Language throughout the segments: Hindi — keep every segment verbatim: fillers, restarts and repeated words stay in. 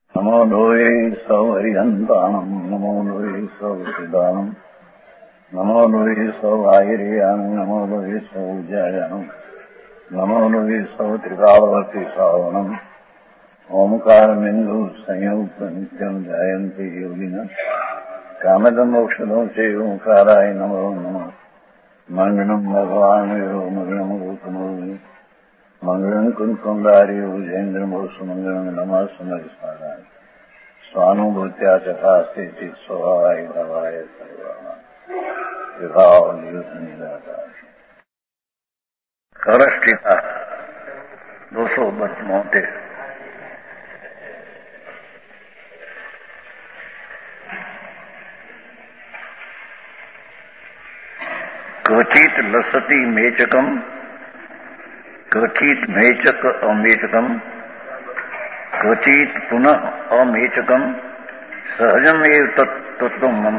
नमो लोये सौहरिहन्ताणम् नमो लोये सौहृदानम् नमो लोये सौभागिर्यानम् नमो लोये सौज्यायानम् नमो लोये सौत्रिकावर्ति सावनम् ओंकारमिन्दु संयुक्त नित्यम् जायन्ति योगिनः कामदम् मोक्षदम् च ओंकाराय नमो नमः मङ्गलम् भगवान् यो मङ्गलम् गौतमोऽयि मङ्गलम् कुन्कुण्डार्यो जयेन्द्रमोसुमङ्गलम् नमः सुमरिस्मराय स्वानुभूत्या चकास्ते स्वभावाय भवाय सर्वभाव करष्टिता दो सौ बत्मोते क्वचित लसति मेचकम क्वचित मेचक अमेचकम क्वचित पुनः अमेचकम सहजम एव तत्व मम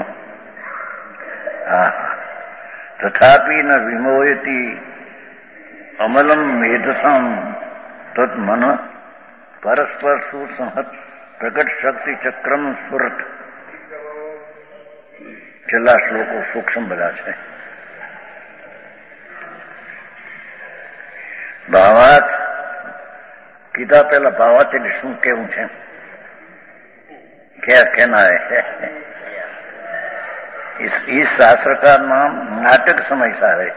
तथापि न विमोयति अमलम मेधसम तत्मन परस्पर सुसंहत प्रकट शक्ति चक्रम स्फुरत છેલ્લા શ્લોકો સૂક્ષ્મ બધા છે. ભાવાર્થ કીધા પેલા ભાવાર્થ એટલે શું કેવું છે क्या कहना है. इस, इस शास्त्र का नाम नाटक समझता है.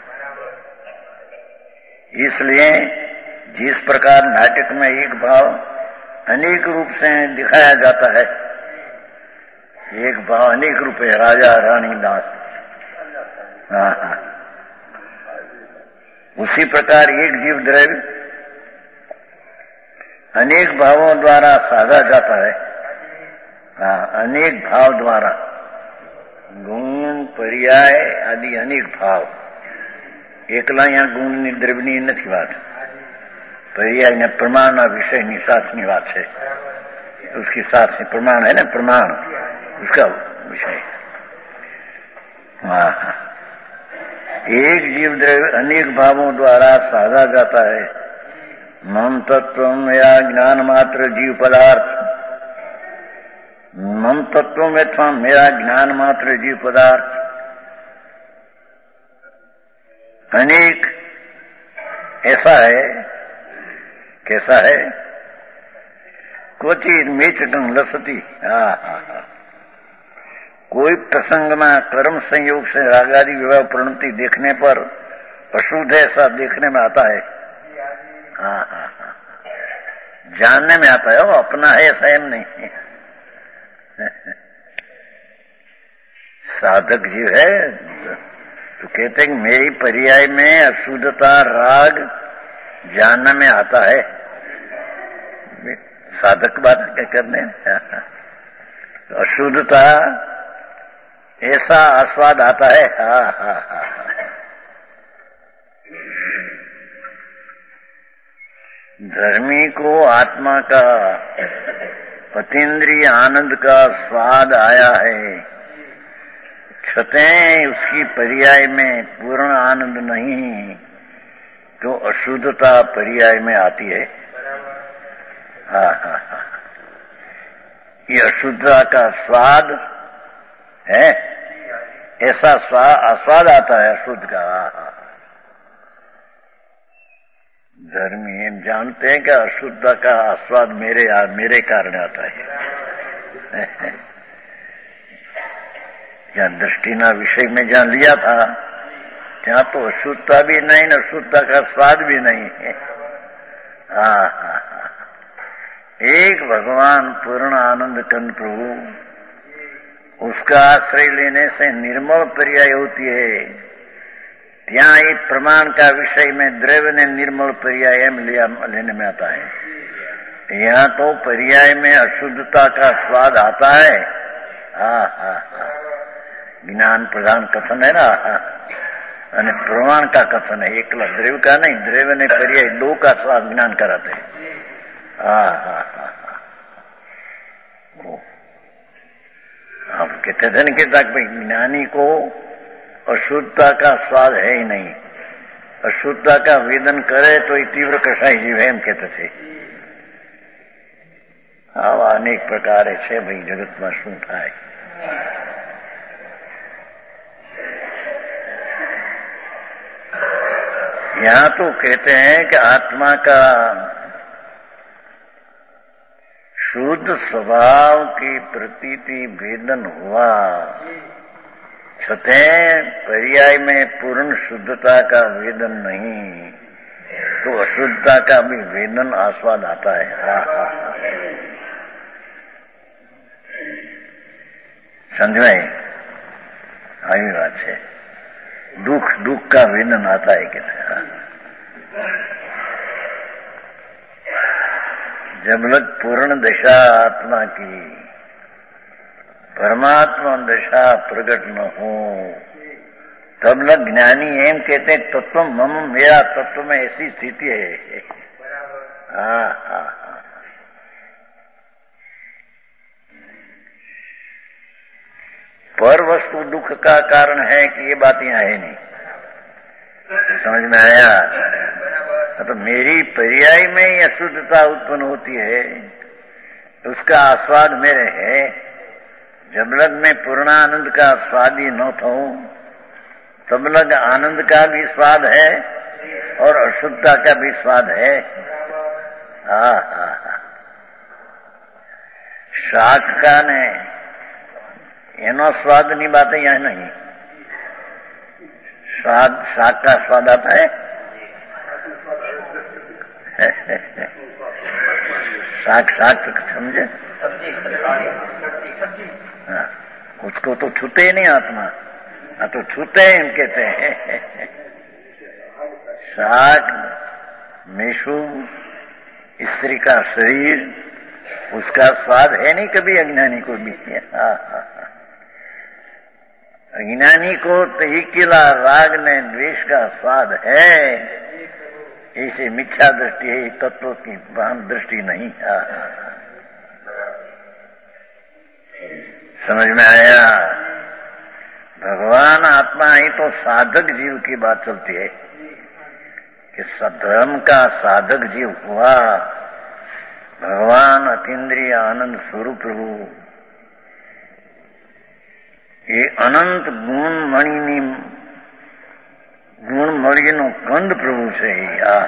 इसलिए जिस प्रकार नाटक में एक भाव अनेक रूप से दिखाया जाता है, एक भाव अनेक रूप है, राजा रानी दास, हाँ हाँ, उसी प्रकार एक जीव द्रव्य अनेक भावों द्वारा साधा जाता है. हाँ, अनेक भाव द्वारा गुण पर्याय आदि अनेक भाव. એકલા અહીંયા ગુણની દ્રવ્યની નથી વાત, पर्याय ने प्रमाण विषयની સાથની વાત છે. उसकी साथ में प्रमाण है ना, प्रमाण उसका विषय. हाँ हाँ, एक जीव द्रव्य अनेक भावों द्वारा साधा जाता है. मम तत्व या ज्ञान मात्र जीव पदार्थ, मम तत्व में था मेरा ज्ञान मात्र जीव पदार्थ. अनेक ऐसा है, कैसा है, क्वचित मेचकं लसति. हाँ हाँ हाँ, कोई प्रसंग में कर्म संयोग से रागादि विवाह प्रणति देखने पर अशुद्ध ऐसा देखने में आता है. हाँ हाँ हाँ, जानने में आता है, वो अपना है ऐसा एम नहीं. साधक जीव है तो कहते हैं मेरी पर्याय में अशुद्धता राग जानने में आता है. साधक बात क्या करने, अशुद्धता ऐसा आस्वाद आता है. हा हा हा, धर्मी को आत्मा का अतीन्द्रिय आनंद का स्वाद आया है, छतें उसकी पर्याय में पूर्ण आनंद नहीं, तो अशुद्धता पर्याय में आती है. हाँ हाँ हाँ, ये अशुद्धता का स्वाद है, ऐसा स्वाद आस्वाद आता है अशुद्ध का. धर्मी हम जानते हैं कि अशुद्धता का आस्वाद मेरे मेरे कारण आता है. जहाँ दृष्टिना विषय में जहाँ लिया था ત્યાં તો અશુદ્ધતા भी नहीं, अशुद्धता का स्वाद भी नहीं है. हाँ हाँ हाँ, एक भगवान पूर्ण आनंद कंद प्रभु, उसका आश्रय लेने से निर्मल पर्याय होती है. ત્યાં ही प्रमाण का विषय में द्रव्य ने निर्मल पर्याय में लिया लेने में आता है. यहाँ तो पर्याय में अशुद्धता का स्वाद आता है. हाँ हाँ हाँ, ज्ञान प्रधान कथन है ना, અને प्रमाण का कथन है, एकला द्रव्य का नहीं, द्रव्य ने पर्याय दो का स्वाद ज्ञान कराते हैं. हाँ हाँ हाँ, आप कहते थे ना कि भाई ज्ञानी को अशुद्धता का स्वाद है ही नहीं, अशुद्धता का वेदन करे तो ये तीव्र कषाय जीव है, हम कहते थे. આવા અનેક પ્રકારે છે ભાઈ જગતમાં શું થાય. यहाँ तो कहते हैं कि आत्मा का शुद्ध स्वभाव की प्रतीति वेदन हुआ, छते पर्याय में पूर्ण शुद्धता का वेदन नहीं तो अशुद्धता का भी वेदन आस्वाद आता है. हाँ हाँ समझे आई बात है. दुख दुख का वेदन आता है कि जब लग पूर्ण दशा आत्मा की परमात्मा दशा प्रकट न हो तब लग ज्ञानी एम कहते हैं तत्व मम मेरा तत्व में ऐसी स्थिति है. हाँ हाँ हाँ पर वस्तु दुख का कारण है कि ये बात यहाँ है नहीं. समझ में आया? तो मेरी पर्याय में ही अशुद्धता उत्पन्न होती है, उसका आस्वाद मेरे है. जब लग मैं पूर्णानंद का स्वादी न हूं तब लग आनंद का भी स्वाद है और अशुद्धता का भी स्वाद है. हाँ हाँ हाँ शाक का ने એનો સ્વાદની વાત અહીંયા નહીં. સ્વાદ શાક का स्वाद आता है. शाक शाक समझे? हाँ उसको तो छूते ही नहीं आत्मा. हाँ तो छूते हैं हम कहते हैं. शाक मेशू स्त्री का शरीर उसका स्वाद है नहीं कभी अज्ञानी को भी. हाँ हाँ अज्ञानी को तो किला राग ने द्वेष का स्वाद है. इसे मिथ्या दृष्टि है, तत्व की भान दृष्टि नहीं. समझ में आया? भगवान आत्मा ही तो साधक जीव की बात चलती है कि धर्म का साधक जीव हुआ. भगवान अतीन्द्रिय आनंद स्वरूप प्रभु ये अनंत गुण मणि गुण मणि नो कंद प्रभु से ही.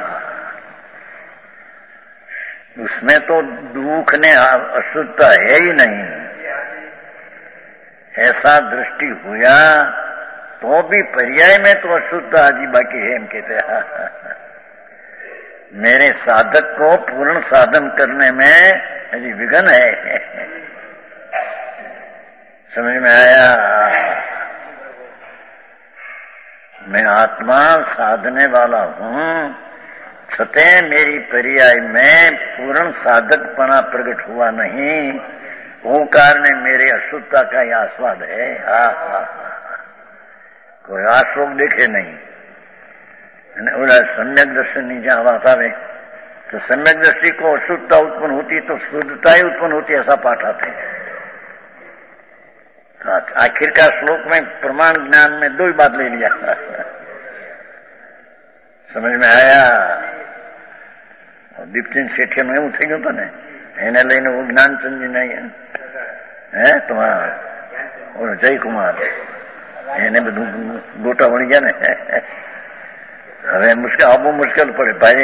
उसमें तो दुख ने अशुद्धता है ही नहीं. ऐसा दृष्टि हुआ तो भी पर्याय में तो अशुद्धता अजी बाकी है. हम कहते हैं मेरे साधक को पूर्ण साधन करने में अजी विघ्न है. समझ में आया? मैं आत्मा साधने वाला हूं, छते मेरी पर्याय में पूर्ण साधकपना प्रकट हुआ नहीं. वो कारण मेरे अशुद्धता का ही आस्वाद है. हा हा कोई आश्रोक देखे नहीं. बोला सम्यक दर्शन नहीं जहां बात आवे तो सम्यक दृष्टि को अशुद्धता उत्पन्न होती तो शुद्धता ही उत्पन्न होती, ऐसा पाठ आते हैं. आखिर का श्लोक में प्रमाण ज्ञान में दो ही बात ले लिया. समझ में आया? दीपचंद सेठिया નું એવું થઈ ગયું હતું ને, એને લઈને હું જ્ઞાનચંદજી નહીં હે તમારા જયકુમાર એને બધું ગોટા વળી ગયા ને. હવે મુશ્કેલ આબુ મુશ્કેલ પડે ભાઈ.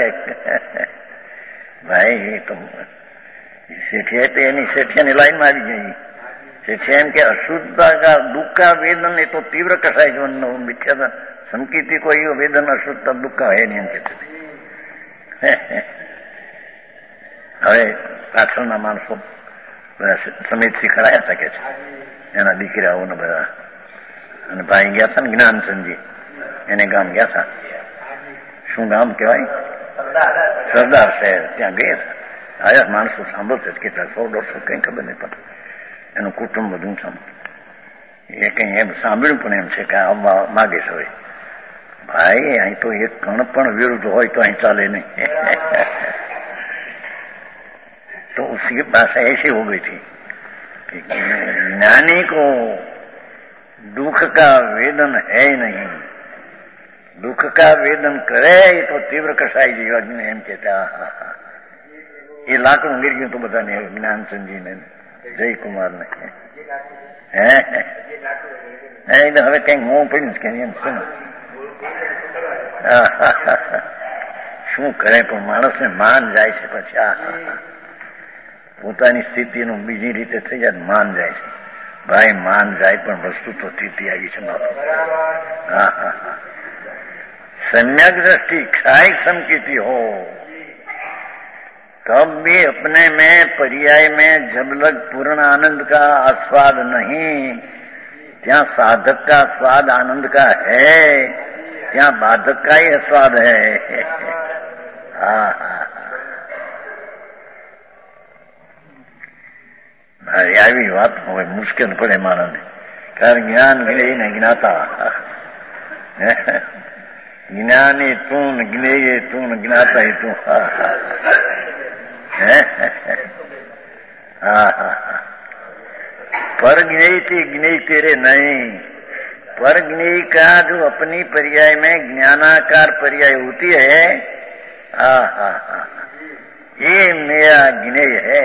ભાઈ તો સેઠિયા તો એની સેઠિયાની લાઈનમાં આવી ગઈ. सेठिया एम के अशुद्धता का दुख का वेदन ये तो तीव्र कसाय जीवन मिथ्या था. संकीति को ये वेदन अशुद्धता दुख का है नहीं एम कहते. હવે પાછળના માણસો સમિત શીખડાયા હતા કે છે એના દીકરાઓને બધા. અને ભાઈ ગયા હતા ને જ્ઞાનચંદજી એને ગામ ગયા હતા. શું ગામ કહેવાય? સરદાર શહેર. ત્યાં ગયા હતા. આયા માણસો સાંભળશે કેટલા સો દોઢસો કઈ ખબર નહીં પડે. એનું કુટુંબ બધું સાંભળ્યું. એ કઈ એમ સાંભળ્યું પણ એમ છે કે આવવા માગે છે. હવે ભાઈ અહીં તો એક કણ પણ વિરુદ્ધ હોય તો અહીં ચાલે नहीं. तो उसकी भाषा ऐसी हो गई थी कि ज्ञानी को दुख का वेदन है ही नहीं. दुख का वेदन करे तो तीव्र कसाई जीवन एम कहता એ લાકડું ગીર ગયું તો બધાને જ્ઞાનચંદજીને જયકુમાર ને હે એટલે હવે કઈક મોં પડ્યું કે એમ શું શું કરે પણ માણસને માન જાય છે પછી આ પોતાની સ્થિતિનું બીજી રીતે થઈ જાય માન જાય છે. ભાઈ માન જાય પણ વસ્તુ તો સ્થિતિ આવી છે બાપુ. હા હા હા सम्यक दृष्टि क्षाय समकीती हो तब भी अपने में पर्याय में जब लग पूर्ण आनंद का आस्वाद नहीं, ત્યાં साधक का स्वाद आनंद का है, ત્યાં बाधक का ही स्वाद है. हाँ हाँ મારી આવી વાત હવે મુશ્કેલ પડે મારાને, કારણ જ્ઞાન જ્ઞેય ને જ્ઞાતા. જ્ઞાની તું ને જ્ઞેય તું ને જ્ઞાતા તું. હા હા पर ज्ञेय थी ज्ञेय तेरे नहीं. पर ज्ञेय का जो अपनी पर्याय में ज्ञानाकार पर्याय होती है, हाँ हाँ हाँ ये मेरा ज्ञेय है.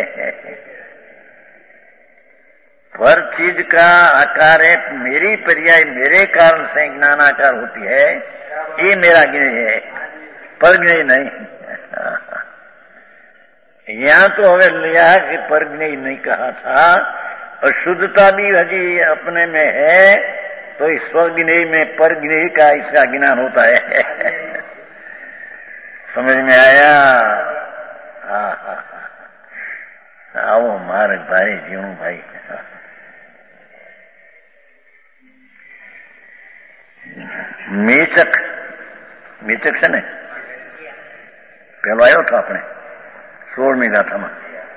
पर चीज का आकार है मेरी पर्याय मेरे कारण से ज्ञानाकार होती है, ये मेरा ज्ञेय है, पर ज्ञेय नहीं. यहाँ तो हमें लिया कि पर ज्ञेय नहीं कहा था, और शुद्धता भी हजी अपने में है, तो इस स्वज्ञेय में पर ज्ञेय का इसका ज्ञान होता है. समझ में आया? हाँ हाँ आओ मारे भाई जीणू भाई. મેચક મેચક છે ને પેલો આવ્યો હતો આપણે સોળમી ગાથામાં,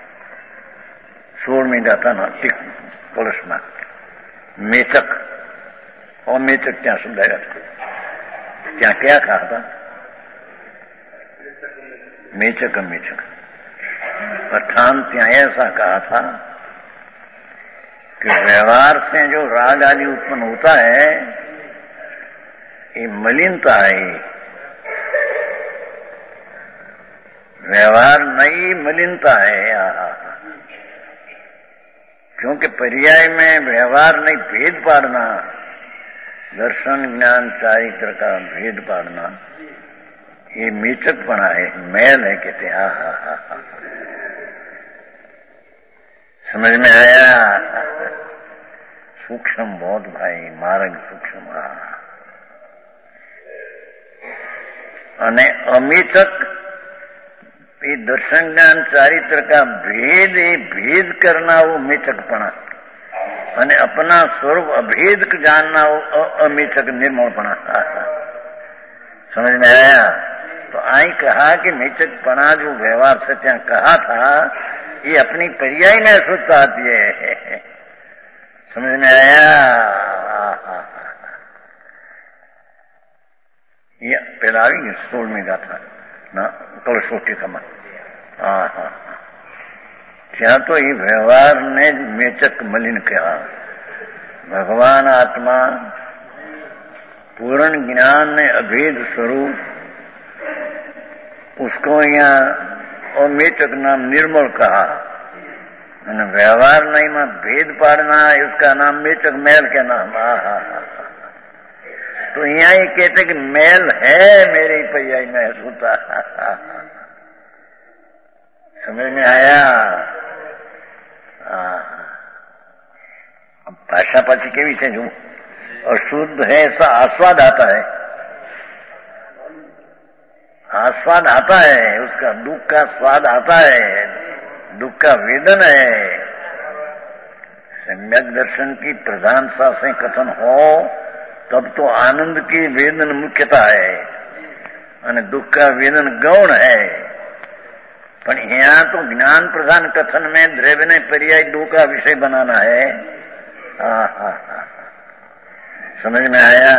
સોળમી ગાથાના કળશમાં મેચક અમેચક ત્યાં શબ્દ આવ્યા હતા. ત્યાં ક્યાં કहा था? मेचक मेचक अर्थात ત્યાં ऐसा कहा था कि व्यवहार से जो राग आदि उत्पन्न होता है ये मलिनता है. व्यवहार नहीं मलिनता है. क्योंकि पर्याय में व्यवहार नहीं भेद पाड़ना, दर्शन ज्ञान चारित्र का भेद पाड़ना ये मेचकपना है, मैल है कहते हैं. हा हा हा हा समझ में आया? सूक्ष्म बहुत भाई, मार्ग सूक्ष्म. અને અમિતક એ દર્શન જ્ઞાન ચારિત્ર का भेद એ भेद करना वो मेचकपना, અને अपना स्वरूप अभेद जानना वो अमिचक निर्मलपना. समझ में आया? तो आई कहा कि मेचकपना जो व्यवहार से ત્યાં कहा था ये अपनी पर्याय में शुद्धता आती है. समझ में आया? ये પેલા આવી ગયું સોળમી ગાથા ના કળશો ટીકામાં. હા હા ત્યાં તો એ વ્યવહારને જ મેચક મલિન કહેવા. ભગવાન આત્मा पूर्ण ज्ञान ने अभेद स्वरूप उसको यहाँ अमेचक नाम निर्मल कहा, અને व्यवहार नहीं में भेद पाड़ना है उसका नाम मेचक मैल के नाम. हा हा हा तो यहाँ ये कहते कि मैल है मेरे पर्याय में होता. समझ में आया? भाषा पाची केवी છે જો अशुद्ध है ऐसा आस्वाद आता है, आस्वाद आता है, उसका दुख का स्वाद आता है, दुख का वेदन है. सम्यक दर्शन की प्रधानता से कथन हो तब तो आनंद की वेदन मुख्यता है અને दुख का वेदन गौण है. पर यहाँ तो ज्ञान प्रधान कथन में द्रव्य ने पर्याय दो का विषय बनाना है. हाँ हाँ हाँ समझ में आया?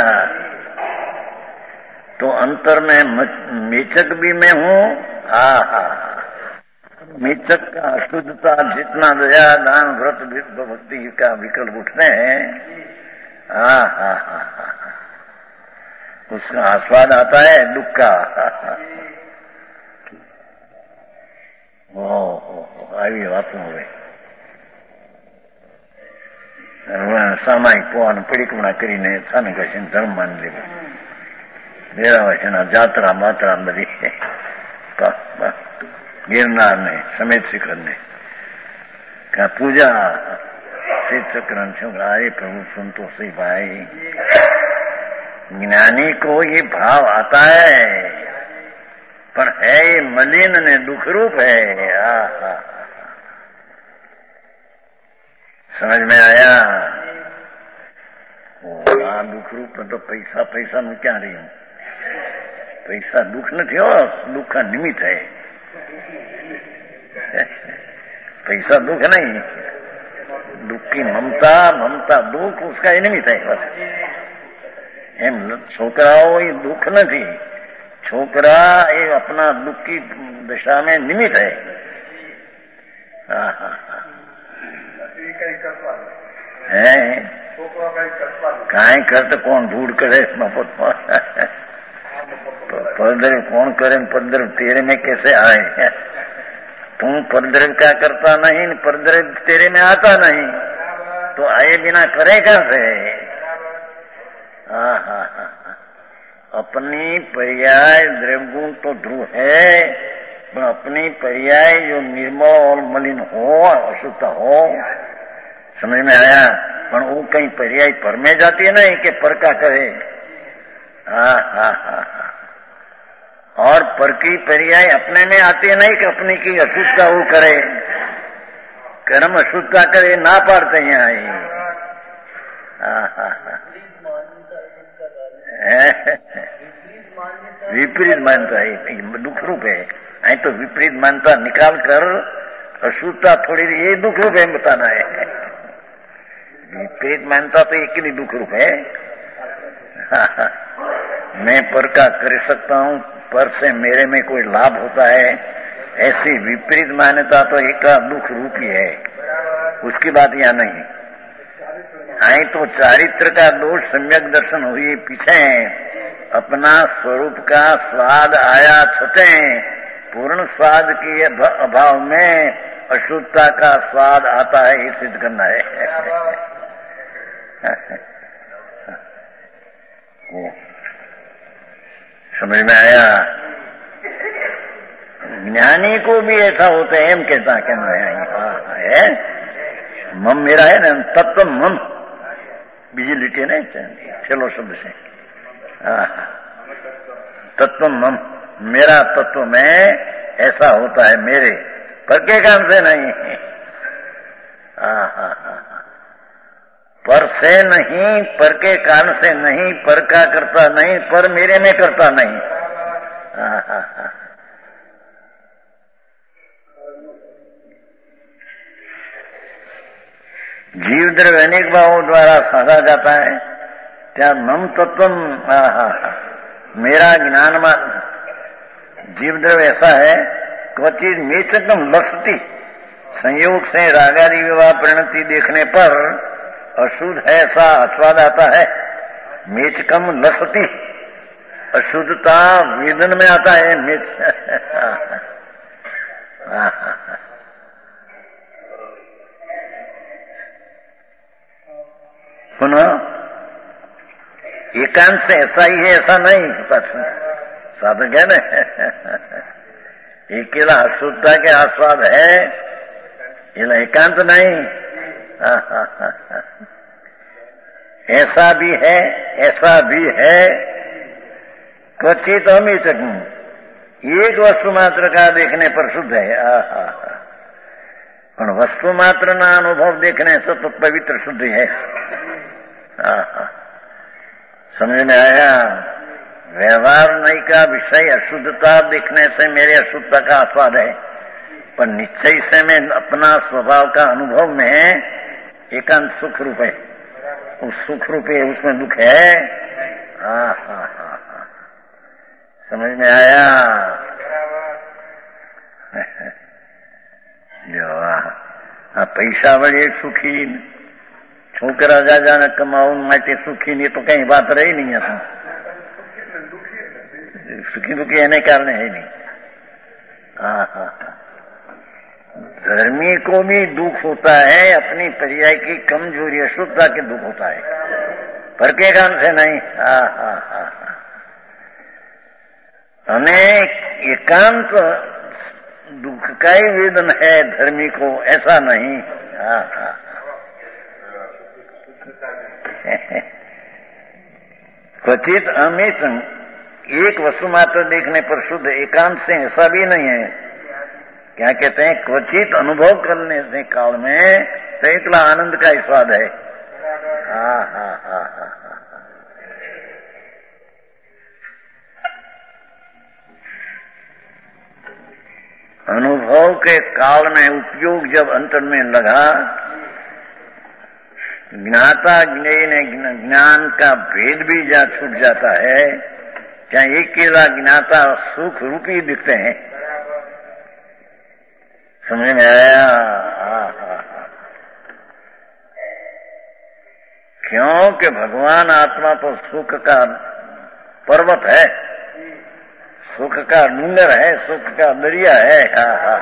तो अंतर में मेचक भी मैं हूँ. हाँ हाँ मेचक का अशुद्धता जितना दया दान व्रत भक्ति का विकल्प उठते हैं, हाँ हाँ हाँ हाँ उसका आस्वाद आता है दुख का. ओ આવી વાતો હવે સામાયિક પોવાનું પડીકમણા કરીને સ્થાનિક વસીને ધર્મ માની લેવું, ડેરા વસીના જાત્રા માત્રા બધી ગિરનાર ને સમેત શિખર ને પૂજા श्री चक्रण छुड़ाए प्रभु संतोषी भाई। ज्ञानी को ये भाव आता है पर है ये मलिन ने दुख रूप है। आ, समझ में आया? आ दुख रूप में तो पैसा पैसा में क्या रही हूं, पैसा दुख नहीं हो, दुख का निमित्त है। पैसा दुख नहीं, दुख की ममता, ममता दुख उसका ही निमित्त है बस। एम छोकराओ ये दुख नहीं, छोकरा ये अपना दुख की दशा में निमित्त है। हाँ हाँ है काई करते कौन ढूंढ करे मफत परद्रव कौन करे, परद्रव तेरे में कैसे आए? तुम परद्रव क्या करता नहीं, परद्रव तेरे में आता नहीं तो आए बिना करे कैसे? हाँ हाँ हाँ अपनी पर्याय द्रव्यगुण तो ध्रुव है, पर अपनी पर्याय जो निर्मल और मलिन हो, अशुद्ध हो, समझ में आया? पर वो कहीं पर्याय पर में जाती है नहीं कि पर का करे। हाँ हाँ हाँ और पर की पर्याय अपने में आती है नहीं कि अपनी की अशुद्धता वो करे, कर्म अशुद्धता करे ना पाड़ते यहाँ ही। हाँ हाँ हाँ विपरीत मानता है, दुख रूप है। आई तो विपरीत मानता निकाल कर अशुद्धता थोड़ी ये दुख रूप है बताना है। विपरीत मानता तो एक ही दुख रूप है। मैं पर का कर सकता हूँ, पर से मेरे में कोई लाभ होता है, ऐसी विपरीत मान्यता तो एक दुख रूप ही है, उसकी बात यहाँ नहीं। आई तो चारित्र का दोष सम्यक दर्शन हुई पीछे, अपना स्वरूप का स्वाद आया छते, पूर्ण स्वाद के अभाव में अशुद्धता का स्वाद आता है, ये सिद्ध करना है। समझ में आया? ज्ञानी को भी ऐसा होता है, एम कहता कहना है मम मेरा है ना, तत्व मम बीजी लिटे ना चलो शब्द से, तत्व मम मेरा तत्व में ऐसा होता है, मेरे पर के काम से नहीं। हाँ हाँ हाँ पर से नहीं, पर के कारण से नहीं, पर का करता नहीं, पर मेरे में करता नहीं। हाँ हाँ हाँ जीव द्रव्य अनेक भावों द्वारा साधा जाता है, क्या मम तत्व मेरा ज्ञान मान जीव द्रव्य ऐसा है, क्वचित मेचकम लसती, संयोग से रागादि विवाह परिणति देखने पर अशुद्ध ऐसा आस्वाद आता है। मेचकम लसती, अशुद्धता वेदन में आता है मेच। पुनः एकांत से ऐसा ही है ऐसा नहीं, साधक है ना, अकेला अशुद्धता के आस्वाद है, ये एकांत नहीं। ऐसा भी है ऐसा भी है, क्वचित अमित एक वस्तु मात्र का देखने पर शुद्ध है। आहा पर वस्तु मात्र ना अनुभव देखने से तो पवित्र शुद्ध है। आहा समझ में आया? व्यवहार नहीं का विषय अशुद्धता देखने से मेरे अशुद्धता का आस्वाद है, पर निश्चय से मैं अपना स्वभाव का अनुभव में एकांत सुख रूप है, उस सुख रूप है, उसमें दुख है। हाँ हाँ हाँ हाँ समझ में आया? जो हाँ पैसा वड़े सुखी, छोकरा जा जाने कमाऊ माटे सुखी नहीं तो कहीं बात रही नहीं है। सुखी दुखी एने कारण है नहीं। हाँ हाँ धर्मी को भी दुख होता है, अपनी पर्याय की कमजोरी अशुद्धता के दुख होता है, पर के कारण से नहीं। हा हा हा हमें एकांत दुख का ही वेदन है धर्मी को, ऐसा नहीं। हा हा क्वचित अमित एक वस्तु मात्र देखने पर शुद्ध, एकांत से ऐसा भी नहीं है। क्या कहते हैं? क्वचित अनुभव करने से काल में तो इतना आनंद का ही स्वाद है। हा हा हा हा अनुभव के काल में उपयोग जब अंतर में लगा, ज्ञाता ज्ञेय ने ज्ञान का भेद भी जा छूट जाता है। क्या एक केला ज्ञाता सुख रूपी दिखते हैं? समझ में आया? क्योंकि भगवान आत्मा तो सुख का पर्वत है, सुख का डूंगर है, सुख का दरिया है। हा हा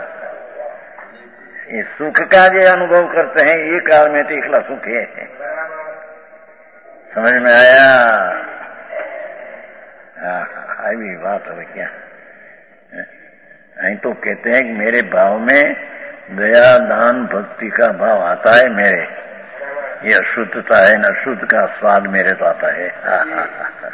ये सुख का जो अनुभव करते हैं ये काल में तो एकला सुख है। समझ में आया? हाँ भी बात है क्या? नहीं तो कहते हैं कि मेरे भाव में दया दान भक्ति का भाव आता है मेरे, ये अशुद्धता है न शुद्ध का स्वाद मेरे तो आता है। हा हा हा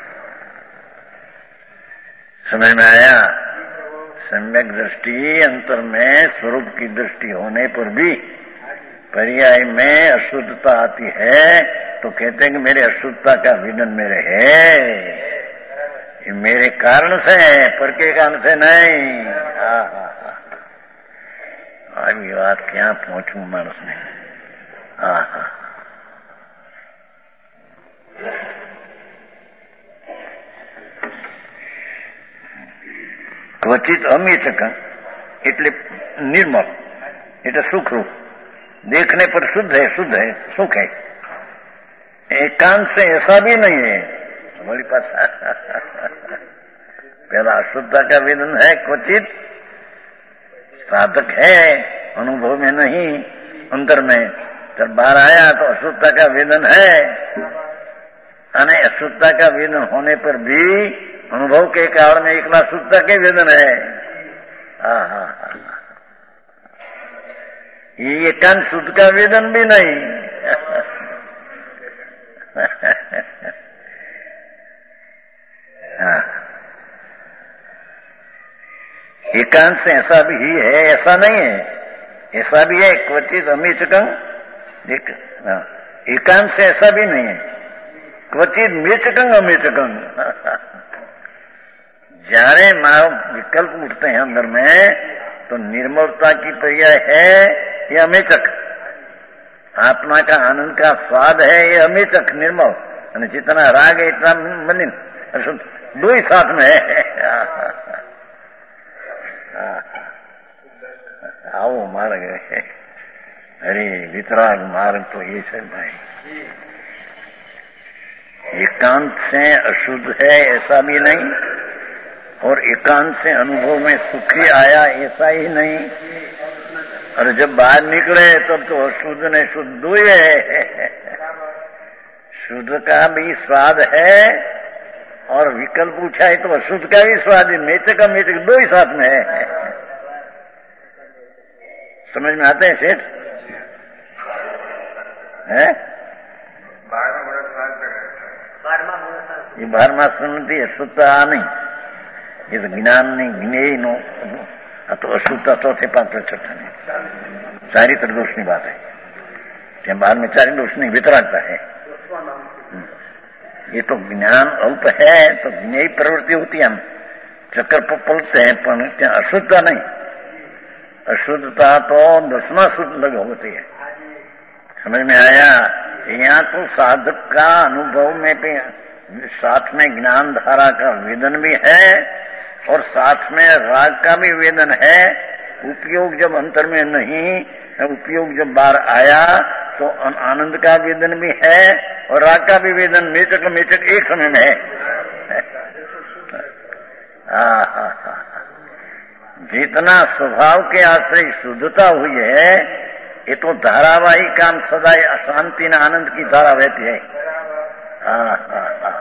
समझ में आया? सम्यक दृष्टि अंतर में स्वरूप की दृष्टि होने पर भी पर्याय में अशुद्धता आती है तो कहते हैं कि मेरे अशुद्धता का विनन मेरे है, ये मेरे कारण से है, पर के कारण से नहीं। हाँ हाँ हाँ अभी बात क्या पहुंचू मानस में। हाँ हाँ क्वचित अमित એટલે निर्मल, એટલે सुखरूप, देखने पर शुद्ध है, शुद्ध है, सुख है। एकांत से ऐसा भी नहीं है हमारी पास। पहला अशुद्धता का वेदन है, क्वचित साधक है, अनुभव में नहीं, अंदर में। जब बाहर आया तो अशुद्धता का वेदन है, अने अशुद्धता का वेदन होने पर भी अनुभव के कारण में एकला शुद्धता के वेदन है। हाँ हाँ हाँ ये एकांत शुद्ध का वेदन भी नहीं। हाँ एकांत से ऐसा भी ही है, ऐसा नहीं है, ऐसा भी है। क्वचित अमिचकं, देख एकांत से ऐसा भी नहीं है। क्वचित मिचकं अमिचकं, जारे मारो विकल्प उठते हैं अंदर में तो निर्मलता की पर्याय है ये अमेचक, आत्मा का आनंद का स्वाद है ये अमेचक निर्मल, और जितना राग है इतना मलिन अशुद्ध, दो ही साथ में है। आओ मार्ग है, अरे वितराग मार्ग तो ये सब भाई। एकांत से अशुद्ध है ऐसा भी नहीं, और एकांत से अनुभव में सुखी आया ऐसा ही नहीं, और जब बाहर निकले तब तो अशुद्ध ने शुद्ध दो ही है। शुद्ध का भी स्वाद है और विकल्प पूछा है तो अशुद्ध का भी स्वाद है, मेचक का मेचक दो ही साथ में है। समझ में आते हैं सेठ? है ये बारहमा सुनती अशुद्धता नहीं, ये तो ज्ञान नहीं, ज्ञेय नो तो अशुद्धता चौथे पांचवे छठा नहीं, चारित्र दोष की बात है। क्या बाहर में चारित्र दोष नहीं, वितरागता है। ये तो ज्ञान अल्प है तो ज्ञेय प्रवृत्ति होती है, हम चक्कर पर पलटते हैं, पर क्या अशुद्धता नहीं। अशुद्धता तो दसवां शुद्ध लग होती है। समझ में आया? यहाँ तो साधक का अनुभव में भी साथ में ज्ञान धारा का वेदन भी है और साथ में राग का भी वेदन है। उपयोग जब अंतर में नहीं, उपयोग जब बाहर आया तो आनंद का वेदन भी है और राग का भी वेदन, मेचक मेचक एक समय में है। जितना स्वभाव के आश्रय शुद्धता हुई है, ये तो धारावाही काम सदा अशांति न आनंद की धारा बहती है। हाँ हाँ हाँ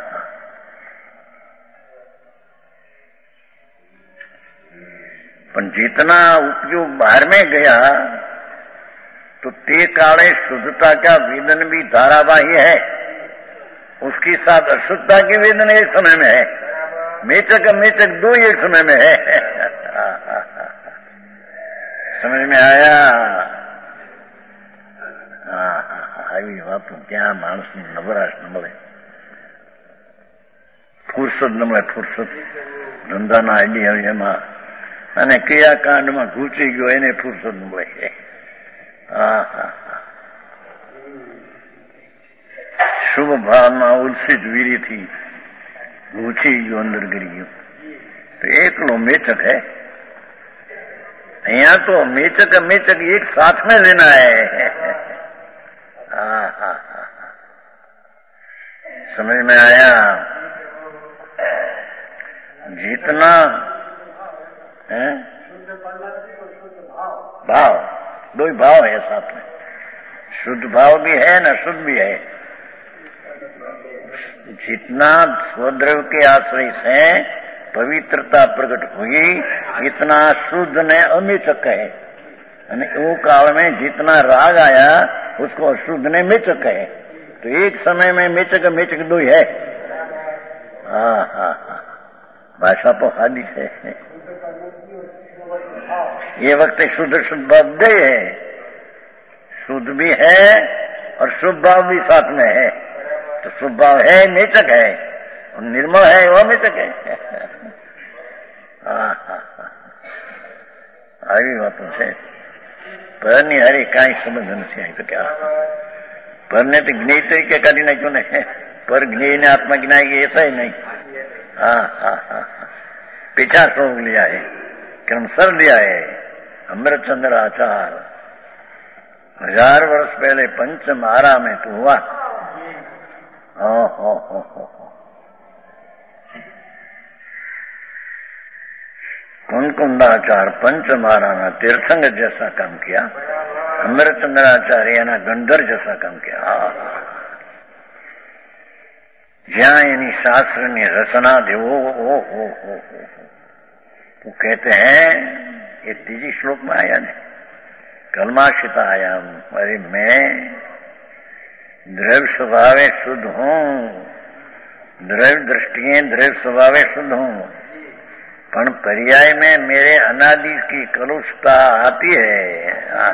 पर जितना उपयोग बाहर में गया तो ते काले शुद्धता का वेदन भी धारावाही है, उसके साथ अशुद्धता की वेदन एक समय में है, मेचक मेचक दो एक समय में है। समझ में आया? આવી વાતો ક્યાં માણસની નવરાશ ન મળે, ફુરસદ ન મળે, ફુરસદ ધંધાના આઈડિયા એમાં અને કયા કાંડમાં ઘૂસી ગયો એને ફુરસદ ન મળે। હા હા શુભ ભાવમાં ઉલ્સિત વીરીથી ઘૂસી ગયો, અંદર ગરી ગયો તો એકલો મેચક है। यहाँ तो मेचक मेचक एक साथ में लेना है। हाँ हाँ हाँ समझ में आया? जितना है भाव, दो ही भाव है साथ में, शुद्ध भाव भी है न शुद्ध भी है। जितना स्वद्रव के आश्रय से पवित्रता प्रकट हुई, इतना शुद्ध ने अमेचक है। वो काल में जितना राग आया उसको अशुद्ध ने मेचक है। तो एक समय में मेचक मेचक दो ही है। हाँ हाँ हाँ भाषा तो हादिस है। ये वक्त शुद्ध शुद्ध भाव गए है, शुद्ध भी है और शुभ भाव भी साथ में है। तो शुभ भाव है मेचक है और निर्मल है वो मेचक है। हाँ हाँ हाँ આવી વાતો છે। પરની હારે કાંઈ સંબંધ નથી। અહીં તો ક્યાં પરને તો જ્ઞેય તરીકે કાઢી નાખ્યો ને, પર જ્ઞેયને આત્मा ज्ञाएगी ऐसा ही नहीं। हाँ हाँ हाँ पीछा सोच लिया है, क्रम सर लिया है। अमृतचंद्र आचार्य हजार वर्ष पहले पंचमारा में तो हुआ। ओ हो हो हो कुंकुंदाचार्य पंचमारा तीर्थंकर जैसा काम किया, अमृतचंद्राचार्य ना गंधर जैसा काम किया। ज्યાં એની શાસ્ત્રની રચના દેવો ओ हो हो वो कहते हैं, ये तीजी श्लोक में आया ने कलमाशितायाम, अरे मैं द्रव्य स्वभावे शुद्ध हूँ, द्रव्य दृष्टिए द्रव्य स्वभावे शुद्ध हूँ, पण पर्याय में मेरे अनादि की कलुषता आती है।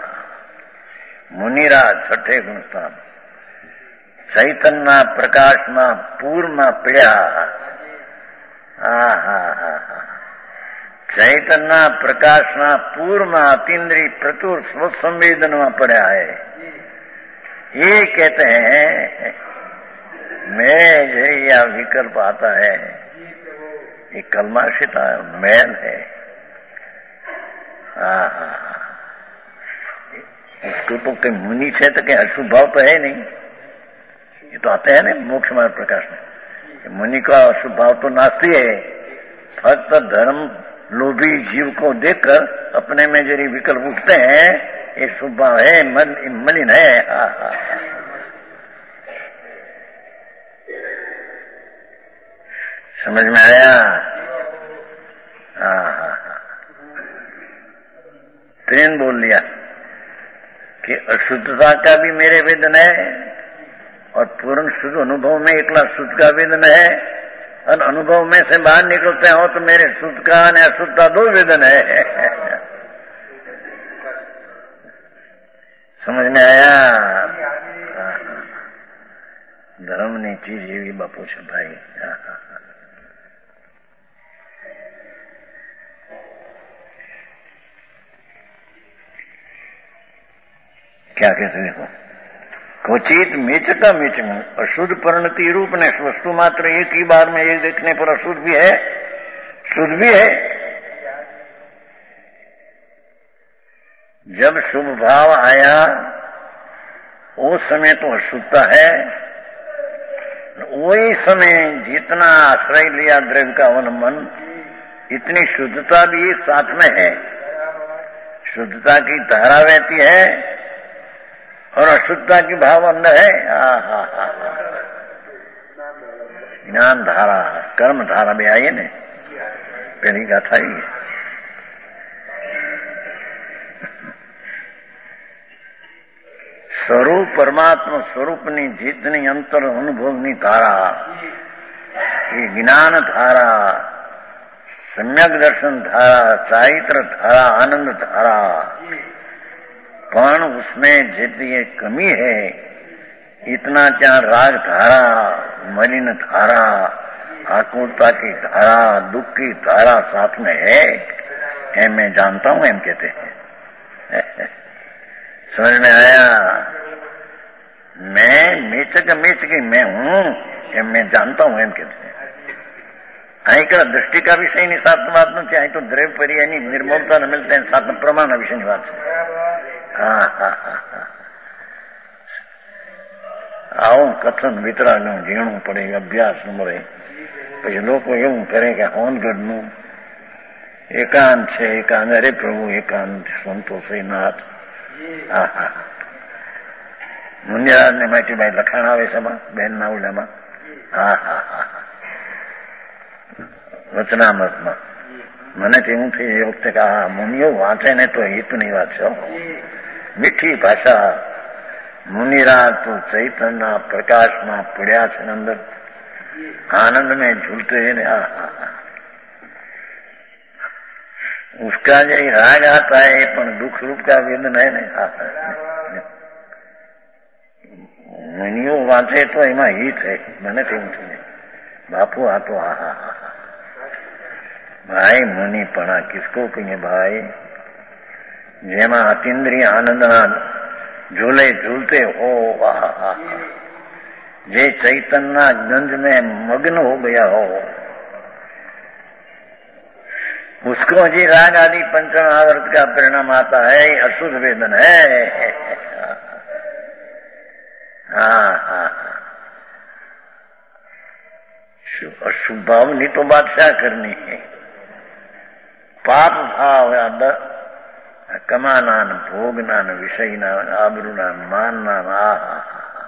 मुनिराज छठे गुणस्थान चैतन्य प्रकाश में पूर्व में पड़ा। हाँ हाँ हाँ हाँ चैतन्य प्रकाश में पूर्व में अतीन्द्रिय प्रचुर स्व संवेदन में पड़ा है। ये कहते हैं मेरे जरिया विकल्प आता है, ये कलमाशिता मैल है। हाँ हाँ उसको तो कहीं मुनि से तो कहीं अशुभ भाव तो है नहीं। ये तो आते हैं ना मोक्ष मार्ग प्रकाश में, मुनि का अशुभ भाव तो नास्ती है। फक्त धर्म लोभी जीव को देखकर अपने में जरी विकल्प उठते हैं, ये शुभ भाव है, मन मलिन है। हाँ हाँ समझ में आया? हाँ हाँ हाँ ट्रेन बोल लिया कि अशुद्धता का भी मेरे वेदन है और पूर्ण शुद्ध अनुभव में एकला शुद्ध का वेदन है, और अनुभव में से बाहर निकलते हो तो मेरे शुद्ध का और अशुद्धता दो वेदन है। समझ में आया? धर्म ની ચીજ એવી બાપુ છે ભાઈ। क्या कहते देखो, क्वचित मेचक मेचक अशुद्ध परिणति रूप ने वस्तु मात्र एक ही बार में एक देखने पर अशुद्ध भी है शुद्ध भी है। जब शुभ भाव आया उस समय तो अशुद्धता है, वही समय जितना आश्रय लिया द्रव्य का अवलंबन इतनी शुद्धता भी साथ में है। शुद्धता की धारा बहती है और अशुद्धता की भाव अंदर है। हा हा हा ज्ञान धारा, कर्म धारा भी आई है ने, पहली गाथा ही है। स्वरूप परमात्मा स्वरूपनी जीतनी अंतर अनुभवनी धारा, ये ज्ञान धारा, सम्यक दर्शन धारा, चारित्र धारा, आनंद धारा, पण उसमें जितनी कमी है इतना क्या राग धारा, मलिन धारा, आकुलता की धारा, दुख की धारा साथ में है। है मैं जानता हूं एम कहते हैं। समझ में आया? मैं मेचक मेचकी मैं हूं एम मैं जानता हूं एम कहते हैं। आई का दृष्टि का विषय नहीं सात बात नहीं, आई तो द्रव्य परिया नहीं निर्मलता न मिलते हैं सात प्रमाण विषय नहीं बात है। हाँ हाँ हाँ हाँ આવું કથન વિતરાગનું ઝીણું પડે, અભ્યાસ મળે. પછી લોકો એવું કરે કે હોનગઢનું એકાંત છે, એકાંત અરે પ્રભુ એકાંત સંતોષે નાથ. હા હા મુંજાને માટીભાઈ લખાણ આવે છે એમાં બેનના ઉડામાં. હા હા હા વચનામૃતમાં મને તો એવું થઈ એ વખતે કે આ મુનિઓ વાંચે ને તો હિતની વાત છે. મીઠી ભાષા. मुनिरा तो चैतन्य प्रकाश में पड़ा है अंदर आनंद में झूलते हैं। उसका जो राग आता है पर दुख रूप का वेदन है नहीं आता है। मुनियों वांचे तो एमा हित है मैंने कहूं थी बापू आ तो हा हा हा भाई मुनि पड़ा किसको कहिए भाई, जेमा अतीन्द्रिय आनंद झूले झूलते हो, वाह जे चैतन्य गंज में मग्न हो गया हो, उसको जी राग आदि पंचम आवर्त का परिणाम आता है, अशुद्ध वेदन है। हाँ हाँ अशुभ भाव नहीं तो बादशाह करनी है। पाप भाव कमाना न भोगना न विषयना आबरूना मानना आहा,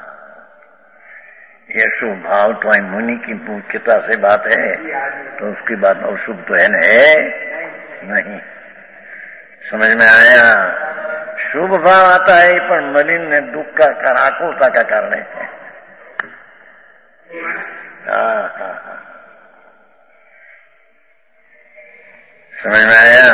ये शुभ भाव तो आई मुनि की मुख्यता से बात है, तो उसकी बात अशुभ तो है न है नहीं। समझ में आया? शुभ भाव आता है पर मलिन ने दुख का कारण आकुलता का कारण है। हाँ हाँ हाँ समझ में आया?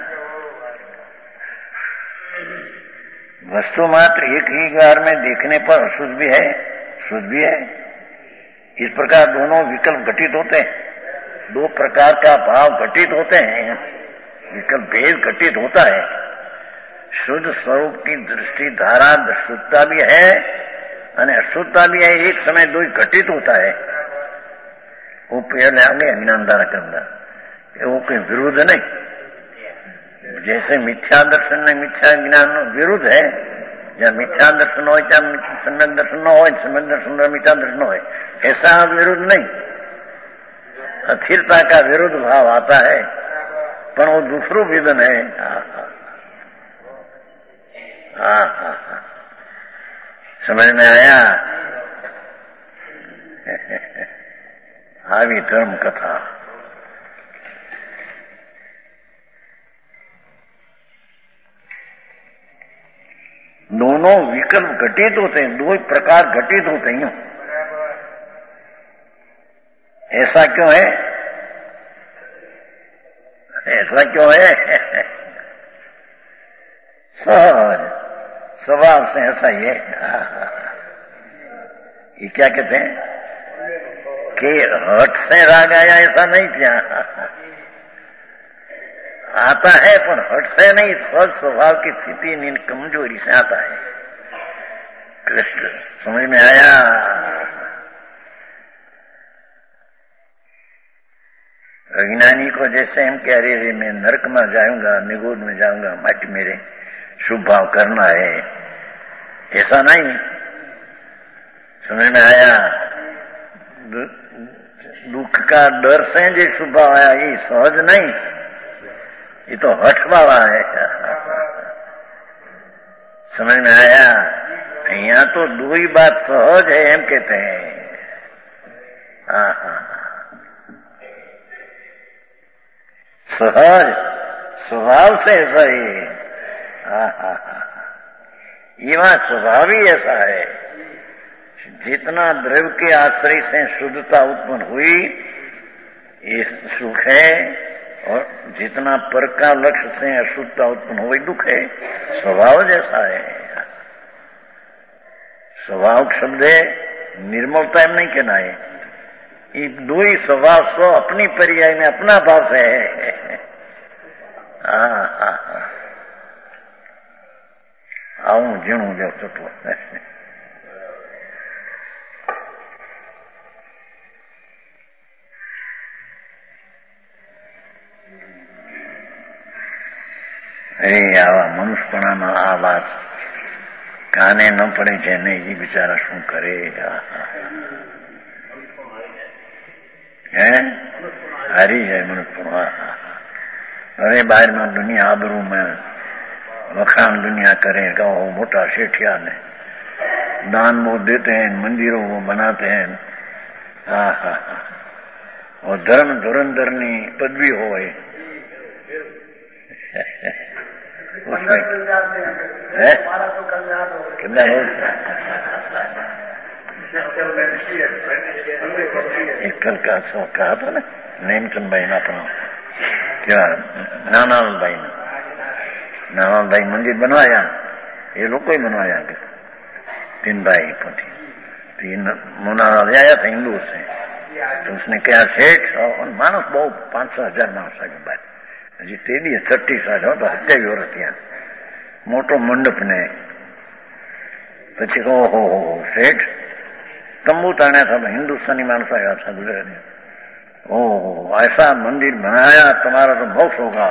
वस्तु मात्र एक ही बार में देखने पर अशुद्ध भी है शुद्ध भी है। इस प्रकार दोनों विकल्प घटित होते हैं, दो प्रकार का भाव घटित होते हैं, विकल्प भेद घटित होता है। शुद्ध स्वरूप की दृष्टि धारा शुद्धता भी है और अशुद्धता भी है, एक समय दो ही घटित होता है। वो पहले आगे अज्ञान धारा करना, वो कोई विरुद्ध नहीं। जैसे मिथ्या दर्शन में मिथ्या ज्ञान विरुद्ध है, या मिथ्या दर्शन हो या सम्यक दर्शन न हो, सम्यक दर्शन और मिथ्या दर्शन हो, ऐसा विरुद्ध नहीं। अस्थिरता का विरुद्ध भाव आता है पर वो दूसरो वेदन है। हाँ हाँ हाँ समझ में आया? આવી ધર્મ કથા दोनों विकल्प घटित होते हैं, दो प्रकार घटित होते हैं। ऐसा क्यों है? ऐसा क्यों है? सहज स्वभाव से ऐसा ही है। ये क्या कहते हैं कि हट से राग आया, ऐसा नहीं था। आता है पर हट से नहीं, स्वस्थ स्वभाव की स्थिति कमजोरी से आता है। कृष्ण समझ में आया? अज्ञानी को जैसे हम कह रहे थे मैं नरक में जाऊंगा, निगोद में जाऊंगा, माटी मेरे शुभ भाव करना है, ऐसा नहीं। समझ में आया? दुख का डर से जो स्वभाव आया ये सहज नहीं, ये तो हठ वाला है। समझ में आया? यहाँ तो दो ही बात सहज है एम कहते हैं। हाँ हाँ, सहज स्वभाव से ऐसा ही। हाँ हाँ हाँ, ये वहां स्वभाव ही ऐसा है। जितना द्रव्य के आश्रय से शुद्धता उत्पन्न हुई ये सुख है, और जितना पर का लक्ष्य से अशुद्धता उत्पन्न हुई दुख है। स्वभाव जैसा है। स्वभाव शब्द है निर्मलता में नहीं कहना है। ये दो ही स्वभाव सो अपनी पर्याय में अपना भाव से है। हाँ हाँ हाँ, आऊं जीणू जो चुटो। અરે આવા મનુષ્યપણામાં આ વાત કાને ન પડે જેને એ બિચારા શું કરે? હે હારી જાય મનુષ્યપણું। અરે બહારમાં દુનિયા આબરૂ में वखान दुनिया करे, गाँव मोटा सेठिया ने दान वो देते हैं, मंदिरों वो बनाते हैं। हाँ हाँ हाँ, और धर्म धुरंधर नी पदवी हो उसमें है कितना है? एक कल का सो कहा था ना नेमचंद भाई ने अपना क्या नानालाल भाई ने नानालाल भाई मंदिर बनवाया, ये लोग को ही बनवाया क्या? तीन भाई पति तीन मुनालाल आया था हिंदू से, तो उसने कहा सेठ मानस बहुत पांच सौ हजार मानस आगे बात हजी तेरी छठी साल हो तो सत्यावी वर्ष थया मोटो मंडप ने पछी कहो हो हो सेठ तंबू ताण्या था हिंदुस्तानी मानस आया था गुजराती। ओह ऐसा मंदिर बनाया तुम्हारा तो बहुत होगा।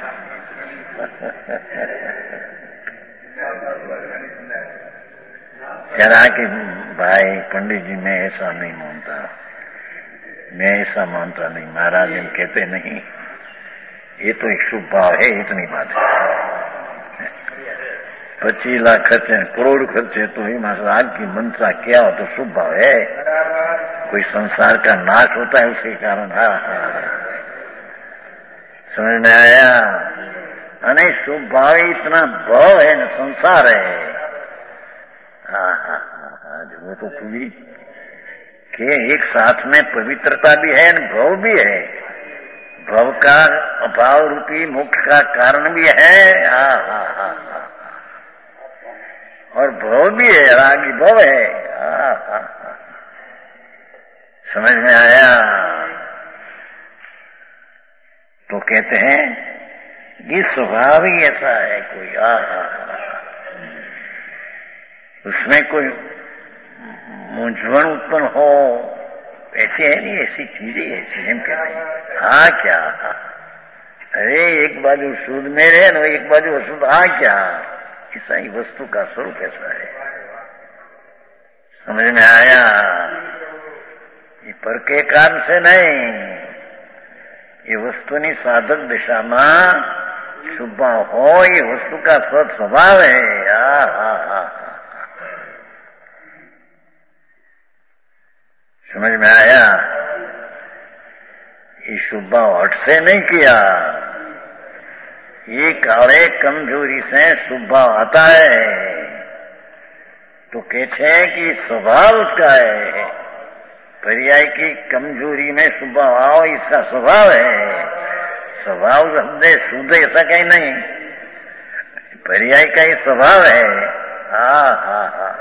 कह कि भाई पंडित जी मैं ऐसा नहीं मानता, मैं ऐसा मानता नहीं, महाराज हम कहते नहीं, ये तो एक शुभ भाव है, इतनी बात है। पच्चीस लाख खर्चे करोड़ खर्चे तो ही महाराज की मनसा क्या हो तो शुभ भाव है। कोई संसार का नाश होता है उसके कारण। हाँ हाँ समझ में आया? अने शुभ भाव इतना भाव है न संसार है। हाँ हाँ हाँ, वो तो पूरी के एक साथ में पवित्रता भी है न भाव भी है। भव का अभाव रूपी मोक्ष का कारण भी है। हाँ हाँ हाँ हाँ, और भव भी है, रागी भव है। हाँ हाँ हाँ, समझ में आया? तो कहते हैं ये स्वभाव ही ऐसा है कोई। हाँ हाँ हाँ, उसमें कोई मूंझवण उत्पन्न हो ऐसे है नहीं, ऐसी चीजें ऐसी हम कहते हैं। हाँ क्या? अरे एक बाजू शुद्ध में रहे ना, एक बाजू अशुद्ध। हाँ क्या? ऐसा ही वस्तु का स्वरूप ऐसा है। समझ में आया? ये पर के कारण से नहीं, ये वस्तुनी साधक दिशा में शुभ हो, ये वस्तु का स्व स्वभाव है। हाँ हाँ हाँ, समझ में आया? ये शुभ हट से नहीं किया, ये काले कमजोरी से शुभ आता है। तो कहते हैं कि स्वभाव उसका है, पर्याय की कमजोरी में शुभ आओ इसका स्वभाव है। स्वभाव शब्द शुद्ध ऐसा कहीं नहीं, पर्याय का ही स्वभाव है। हाँ हाँ हाँ,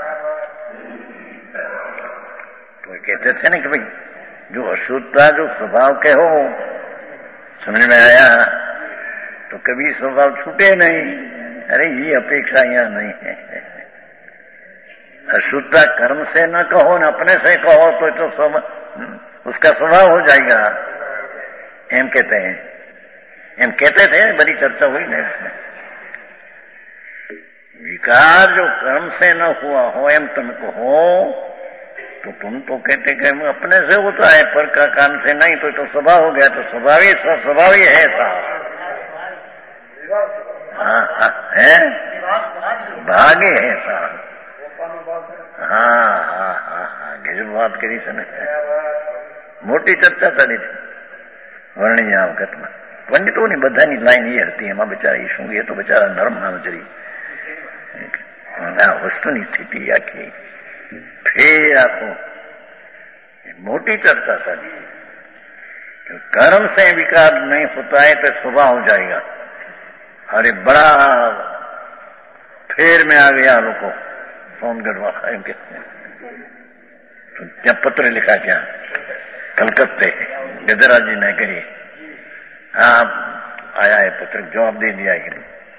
तो कहते थे ना कि भाई जो अशुद्धता जो स्वभाव के हो, समझ में आया? तो कभी स्वभाव छूटे नहीं। अरे ये अपेक्षा यहाँ नहीं है। अशुद्धता कर्म से न कहो न अपने से कहो तो तो स्वभाव उसका स्वभाव हो जाएगा। एम कहते हैं, एम कहते थे, बड़ी चर्चा हुई ना इसमें। विकार जो कर्म से न हुआ हो एम तुमको हो तो तुम तो कहते कि अपने से होता है, पर का कान से नहीं, तो तो स्वभाव हो गया, तो स्वभावी स्वभावी है ऐसा। हाँ हाँ है, भागे है ऐसा। हाँ हाँ हाँ हाँ गजब बात करी सने, मोटी चर्चा चाली थी वर्णी आ वखतમાં પંડિતોની બધાની લાઈન એ હતી, એમાં બિચારા એ શું, એ તો બિચારા નરમ ના જરી આ વસ્તુની સ્થિતિ આખી ફેર આખો मोटी चर्चा चली। कर्म से विकार नहीं होता है तो स्वभाव हो जाएगा। अरे बड़ा फेर में आ गया लोगों सोनगढ़ वाला के, तो क्या पत्र लिखा, क्या कलकत्ते गजरा जी ने करी, हाँ आया है पत्र, जवाब दे दिया कि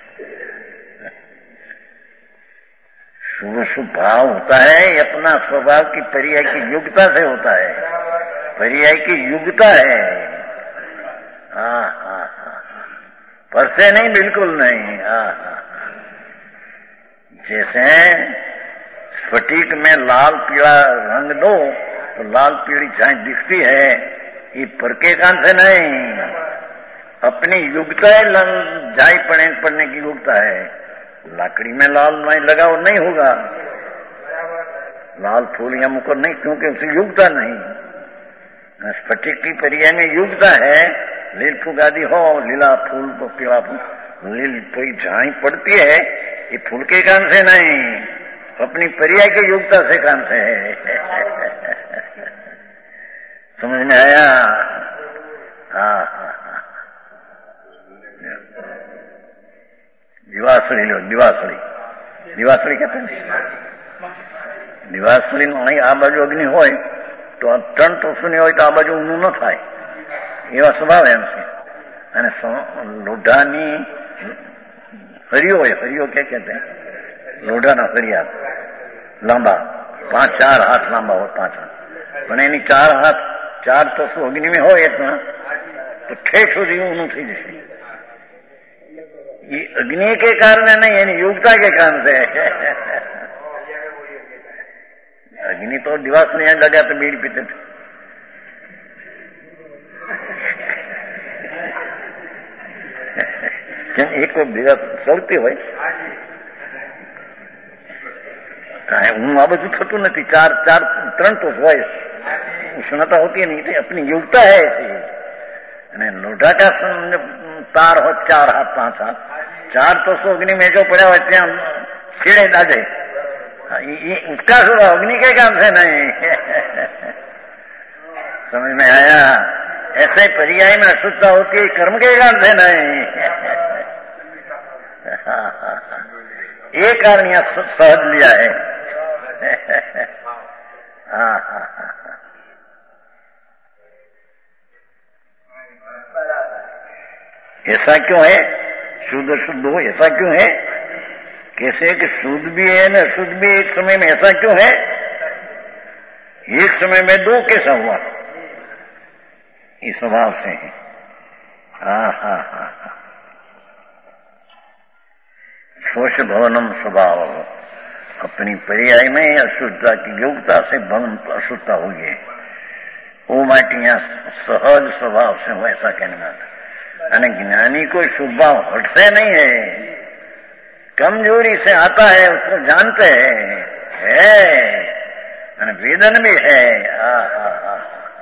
शुभ शुभ भाव होता है, अपना स्वभाव की पर्याय की योग्यता से होता है, पर्याय की योग्यता है। हाँ हाँ हाँ पर से नहीं, बिल्कुल नहीं। हाँ हाँ जैसे स्फटिक में लाल पीला रंग दो तो लाल पीली चाय दिखती है, ये पर के कान से नहीं, अपनी योग्यता है, जाई पड़े पड़ने की योग्यता है। लकड़ी में लाल नहीं लगाओ नहीं होगा, लाल फूल या मुकुट नहीं, क्योंकि उसकी योग्यता नहीं। स्फटिक की पर्याय में योग्यता है, लील फूल आदि हो, लीला फूल को पीला फूल, लील कोई झाई पड़ती है, ये फूल के कान से नहीं, अपनी पर्याय की योग्यता से कान से है। समझ में आया? हाँ हाँ दिवासળી लो, दिवासળી दिवासળી कहते हैं, दिवासળી नहीं आ बाजू अग्नि होय तो त्रण तोषुनी होय तो आ बाजू ऊनू न थाय, एवा स्वभाव है उनसे। અને લોઢાની હરિયો હોય, હરિયો क्या कहते हैं, લોઢાના હરિયા લાંબા, પાંચ ચાર હાથ લાંબા હોય, પાંચ હાથ, પણ એની ચાર હાથ ચાર તસુ અગ્નિ में હોય इतना तो ठेठ સુધી ઊનું થઈ જશે। ये अग्नि के कारण नहीं, यानी योग्यता के कारण से। अग्नि तो दिवस में लगा तो बीड़ी पीते थे, एक दिवस सड़ती हो हूँ आ बधु थतु नहीं, चार चार त्रण तो हो उष्णता होती है नहीं, अपनी योग्यता है ऐसी। लोढ़ा का तार हो चार हाथ पांच हाथ, चार तो सौ अग्नि में जो पड़ा हुआ त्या कीड़े दादे, उसका स्वभाव अग्नि के काम से नहीं। समझ में आया? ऐसे पर्याय में अशुद्धता होती है, कर्म के काम से नहीं। ये कारण यहां सहज लिया है। हाँ हाँ हाँ ऐसा क्यों है? शुद्ध शुद्ध हो ऐसा क्यों है? कैसे कि शुद्ध भी है ना शुद्ध भी एक समय में, ऐसा क्यों है? एक समय में दो कैसा हुआ? इस स्वभाव से है। हाँ हाँ हाँ हाँ शोष भवनम स्वभाव, अपनी पर्याय में अशुद्धता की योग्यता से भंग अशुद्धता हुई है, वो माटियां सहज स्वभाव से हो, ऐसा कहने में आता। અને ज्ञानी कोई स्वभाव हट से नहीं है, कमजोरी से आता है, उसको जानते हैं है, वेदन भी है। आ, आ, आ,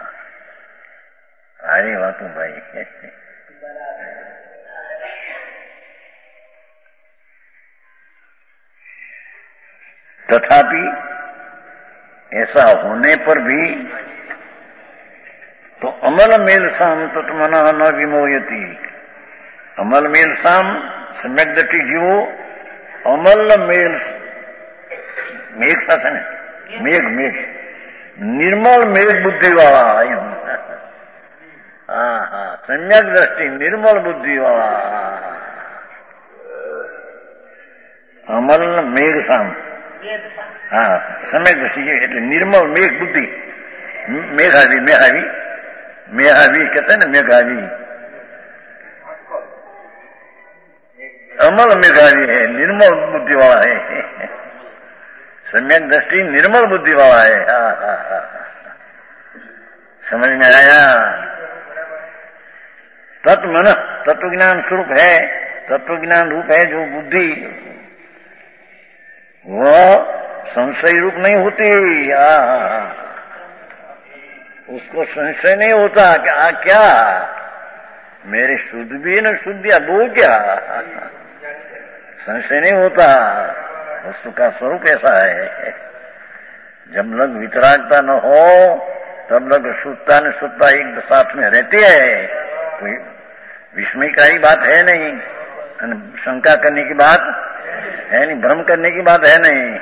सारी बातों भाई। तथापि ऐसा होने पर भी तो अमल मेल साम तत्मना न विमोयती, अमल मेल साम सम्यक दृष्टि जीवो, अमल मेल मेघ शासन है, मेघ मेघ निर्मल मेघ बुद्धि वाला। हाँ हाँ सम्यक दृष्टि निर्मल बुद्धि वाला, अमल मेघ साम, हाँ सम्यक दृष्टि એટલે निर्मल मेघ बुद्धि, मेघावी मेघावी मेघावी कहते हैं ना, मेघावी अमल मेघावी है, निर्मल बुद्धि वाला है। सम्यक दृष्टि निर्मल बुद्धि वाला है। हा, हा, हा। समझ में आया? तत्व मन तत्व ज्ञान स्वरूप है, तत्व ज्ञान रूप है जो बुद्धि, वह संशय रूप नहीं होती। हा, उसको संशय नहीं होता कि आ क्या मेरे शुद्ध भी न शुद्ध या दो क्या, संशय नहीं होता। वस्तु का स्वरूप ऐसा है। जब लग वितरागता न हो तब लग शुद्धता न शुद्धता एक साथ में रहती है। कोई विस्मय का ही बात है नहीं, शंका करने की बात है नहीं, भ्रम करने की बात है नहीं।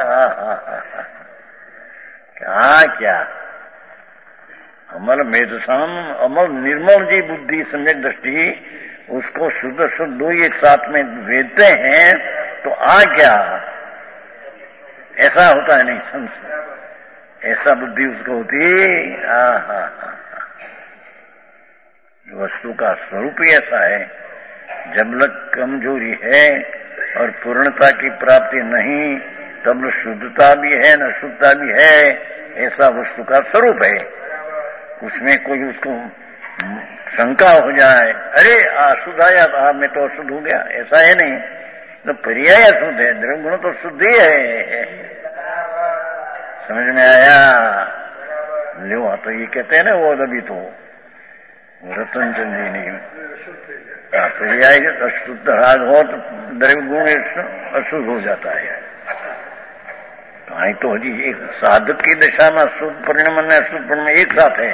क्या क्या अमल मेधसाम अमल निर्मल जी बुद्धि सम्यक दृष्टि, उसको शुद्ध शुद्ध दो एक साथ में वेदते हैं तो आ क्या ऐसा होता है नहीं, संशय ऐसा बुद्धि उसको होती। हा हा हा वस्तु का स्वरूप ही ऐसा है। जब लग कमजोरी है और पूर्णता की प्राप्ति नहीं तब शुद्धता भी है न शुद्धता भी है, ऐसा वस्तु का स्वरूप है। उसमें कोई उसको शंका हो जाए, अरे अशुद्ध आया था मैं तो अशुद्ध हो गया, ऐसा है नहीं। तो पर्याय अशुद्ध है, द्रव्य गुण तो शुद्ध ही है। समझ में आया? लो तो ये कहते हैं ना वो अभी तो रतन चंद जी नहीं पर्याय अशुद्ध राग हो तो द्रव्य गुण अशुद्ध हो जाता है। तो जी एक साधक की दशा में शुद्ध परिणाम में अशुद्ध परिणाम एक साथ है।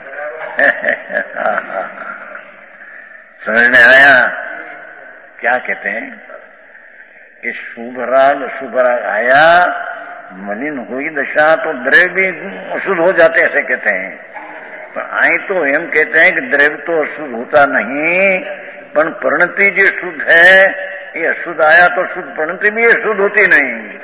समझ में आया? क्या कहते हैं कि शुभ राग अशुभ राग आया, मलिन हुई दशा तो द्रव्य भी अशुद्ध हो जाते, ऐसे कहते हैं। पर आई तो हम कहते हैं कि द्रव्य तो अशुद्ध होता नहीं, पर परिणति जो शुद्ध है ये अशुद्ध आया तो शुद्ध परिणति भी अशुद्ध होती नहीं।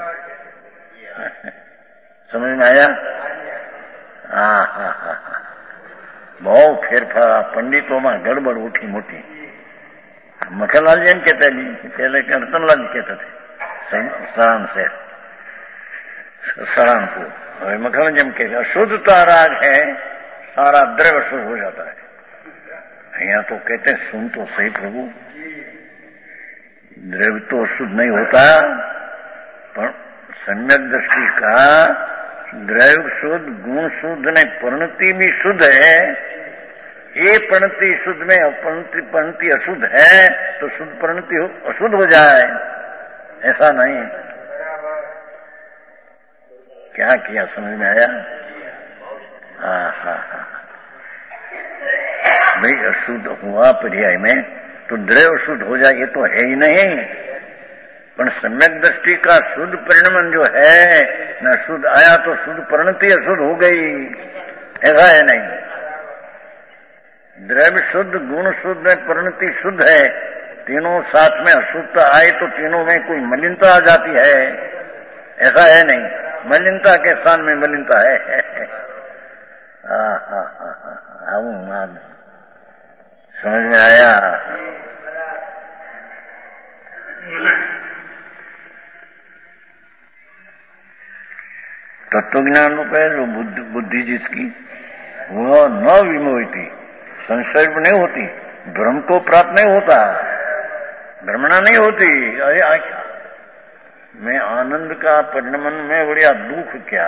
समझ में आया? हाँ हाँ हाँ बहुत फेरफार पंडितों में गड़बड़ उठी मोटी। मखनलाल जी एम कहते जी, पहले रतनलाल जी कहते थे सरान से सरानपुर, और मखनलाल जी एम कहते अशुद्धता राग है सारा द्रव्य शुद्ध हो जाता है। यहाँ तो कहते हैं सुन तो सही प्रभु, द्रव्य तो अशुद्ध नहीं होता, पर सम्यक दृष्टि का द्रव्य शुद्ध गुण शुद्ध नहीं, परिणति भी शुद्ध है। ये परिणति शुद्ध में परिणति परिणति अशुद्ध है तो शुद्ध परिणति अशुद्ध हो जाए, ऐसा नहीं। क्या किया समझ में आया? हाँ हाँ हाँ भाई अशुद्ध हुआ पर्याय में तो द्रव्य शुद्ध हो जाए ये तो है ही नहीं, पर सम्यक दृष्टि का शुद्ध परिणाम जो है न शुद्ध आया तो शुद्ध परिणति अशुद्ध हो गई, ऐसा है नहीं। द्रव्य शुद्ध गुण शुद्ध में परिणति शुद्ध है, तीनों साथ में अशुद्धता आए तो तीनों में कोई मलिनता आ जाती है, ऐसा है नहीं। मलिनता के स्थान में मलिनता है। हाँ हाँ हाँ हाँ समझ में आया? तत्वज्ञान रूप है जो बुद्धि, बुद्धि जिसकी वह न विमोहिती, संशय नहीं होती, भ्रम को प्राप्त नहीं होता, भ्रमणा नहीं होती। अरे आख्या मैं आनंद का परिणमन में बढ़िया दुख, क्या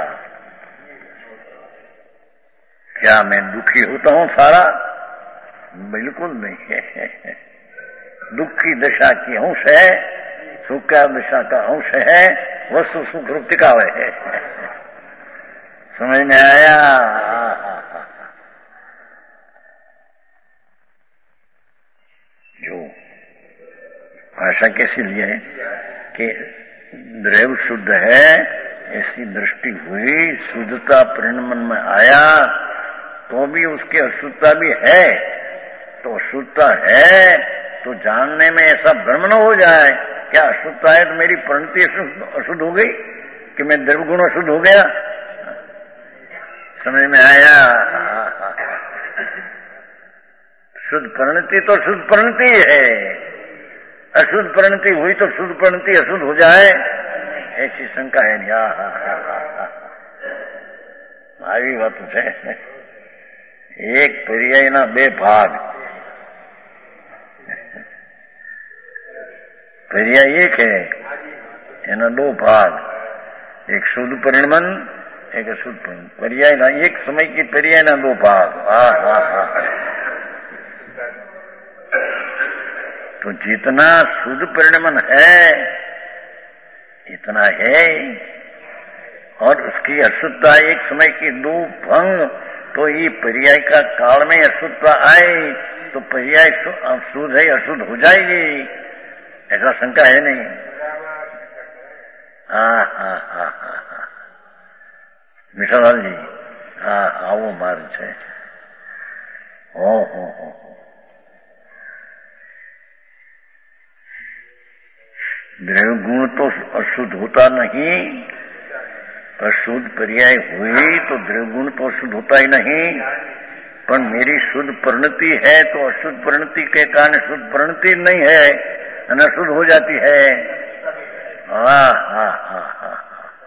क्या मैं दुखी होता हूं सारा? बिल्कुल नहीं है। दुख की दशा की अंश है, सुख का दशा का अंश है, वस्तु सुख रूप टिकावे है। समझ में आया? जो भाषा कैसी लिए है कि द्रव्य शुद्ध है ऐसी दृष्टि हुई, शुद्धता परिणमन में आया तो भी उसकी अशुद्धता भी है, तो अशुद्धता है तो जानने में ऐसा भ्रम न हो जाए क्या अशुद्धता है तो मेरी परिणति अशुद्ध हो गई कि मैं द्रव्य गुण अशुद्ध हो गया। समझ में आया? शुद्ध परिणति तो शुद्ध परिणति है, अशुद्ध परिणति हुई तो शुद्ध परिणति अशुद्ध हो जाए, ऐसी शंका है नहीं। હા હા હા હા આવી વાત છે। એક પર્યાયના બે ભાગ, पर्याय एक है, एना दो भाग, एक शुद्ध परिणमन, एक अशुद्ध परिणमन। पर्याय ना एक समय की पर्याय ना दो भाग। हाँ हाँ हाँ तो जितना शुद्ध परिणमन है इतना है, और उसकी अशुद्धता एक समय की दो भंग, तो ये पर्याय का काल में अशुद्धता आए तो पर्याय शुद्ध है अशुद्ध हो जाएगी, ऐसा शंका है नहीं। हाँ हाँ हाँ हाँ हाँ मिठालाल जी, हाँ આવો માર્ગ છે। ओ हो हो द्रव्य गुण तो अशुद्ध होता नहीं, अशुद्ध पर्याय हुई तो द्रव्य गुण तो अशुद्ध होता ही नहीं, पर मेरी शुद्ध परिणति है तो अशुद्ध परिणति के कारण शुद्ध परिणति नहीं है, अनशुद्ध हो जाती है। हाँ हाँ हाँ हाँ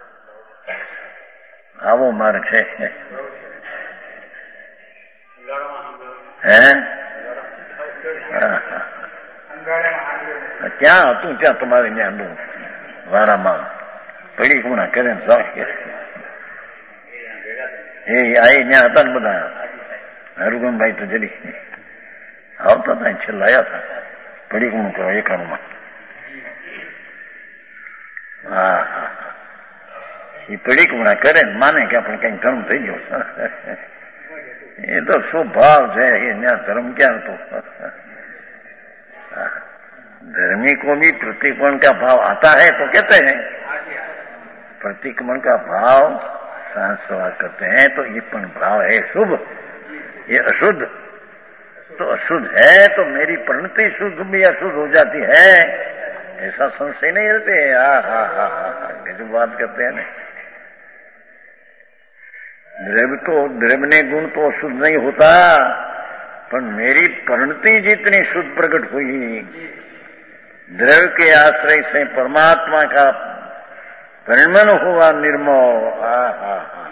આવો માર્ગ છે। હે ક્યાં હતું ત્યાં તમારે ત્યાં વારામાં પડી ગુણા કરે ને સાહેબ એ આઈ ત્યાં હતા ને બધા હરુગમભાઈ તો જરી આવતા હતા છેલ્લા આવ્યા હતા પડી ગુણું કરો એકાણુંમાં। હા હા એ પડી ગુણા કરે ને માને કે આપણે કઈ ધર્મ થઈ ગયો। ये तो स्वभाव है, ये नया धर्म क्या तो धर्मी को भी प्रतिक्रमण का भाव आता है तो कहते हैं, प्रतिक्रमण का भाव संस्वा करते हैं तो ये पण भाव है शुभ, ये अशुद्ध, तो अशुद्ध है तो मेरी परिणति शुद्ध भी अशुद्ध हो जाती है, ऐसा संशय नहीं रहते। हा हा हा हा जो बात करते हैं ना, द्रव्य तो द्रव्य ने गुण तो शुद्ध नहीं होता, पर मेरी परिणति जितनी शुद्ध प्रकट हुई, द्रव्य के आश्रय से परमात्मा का परिणमन हुआ निर्मल। हा हा हा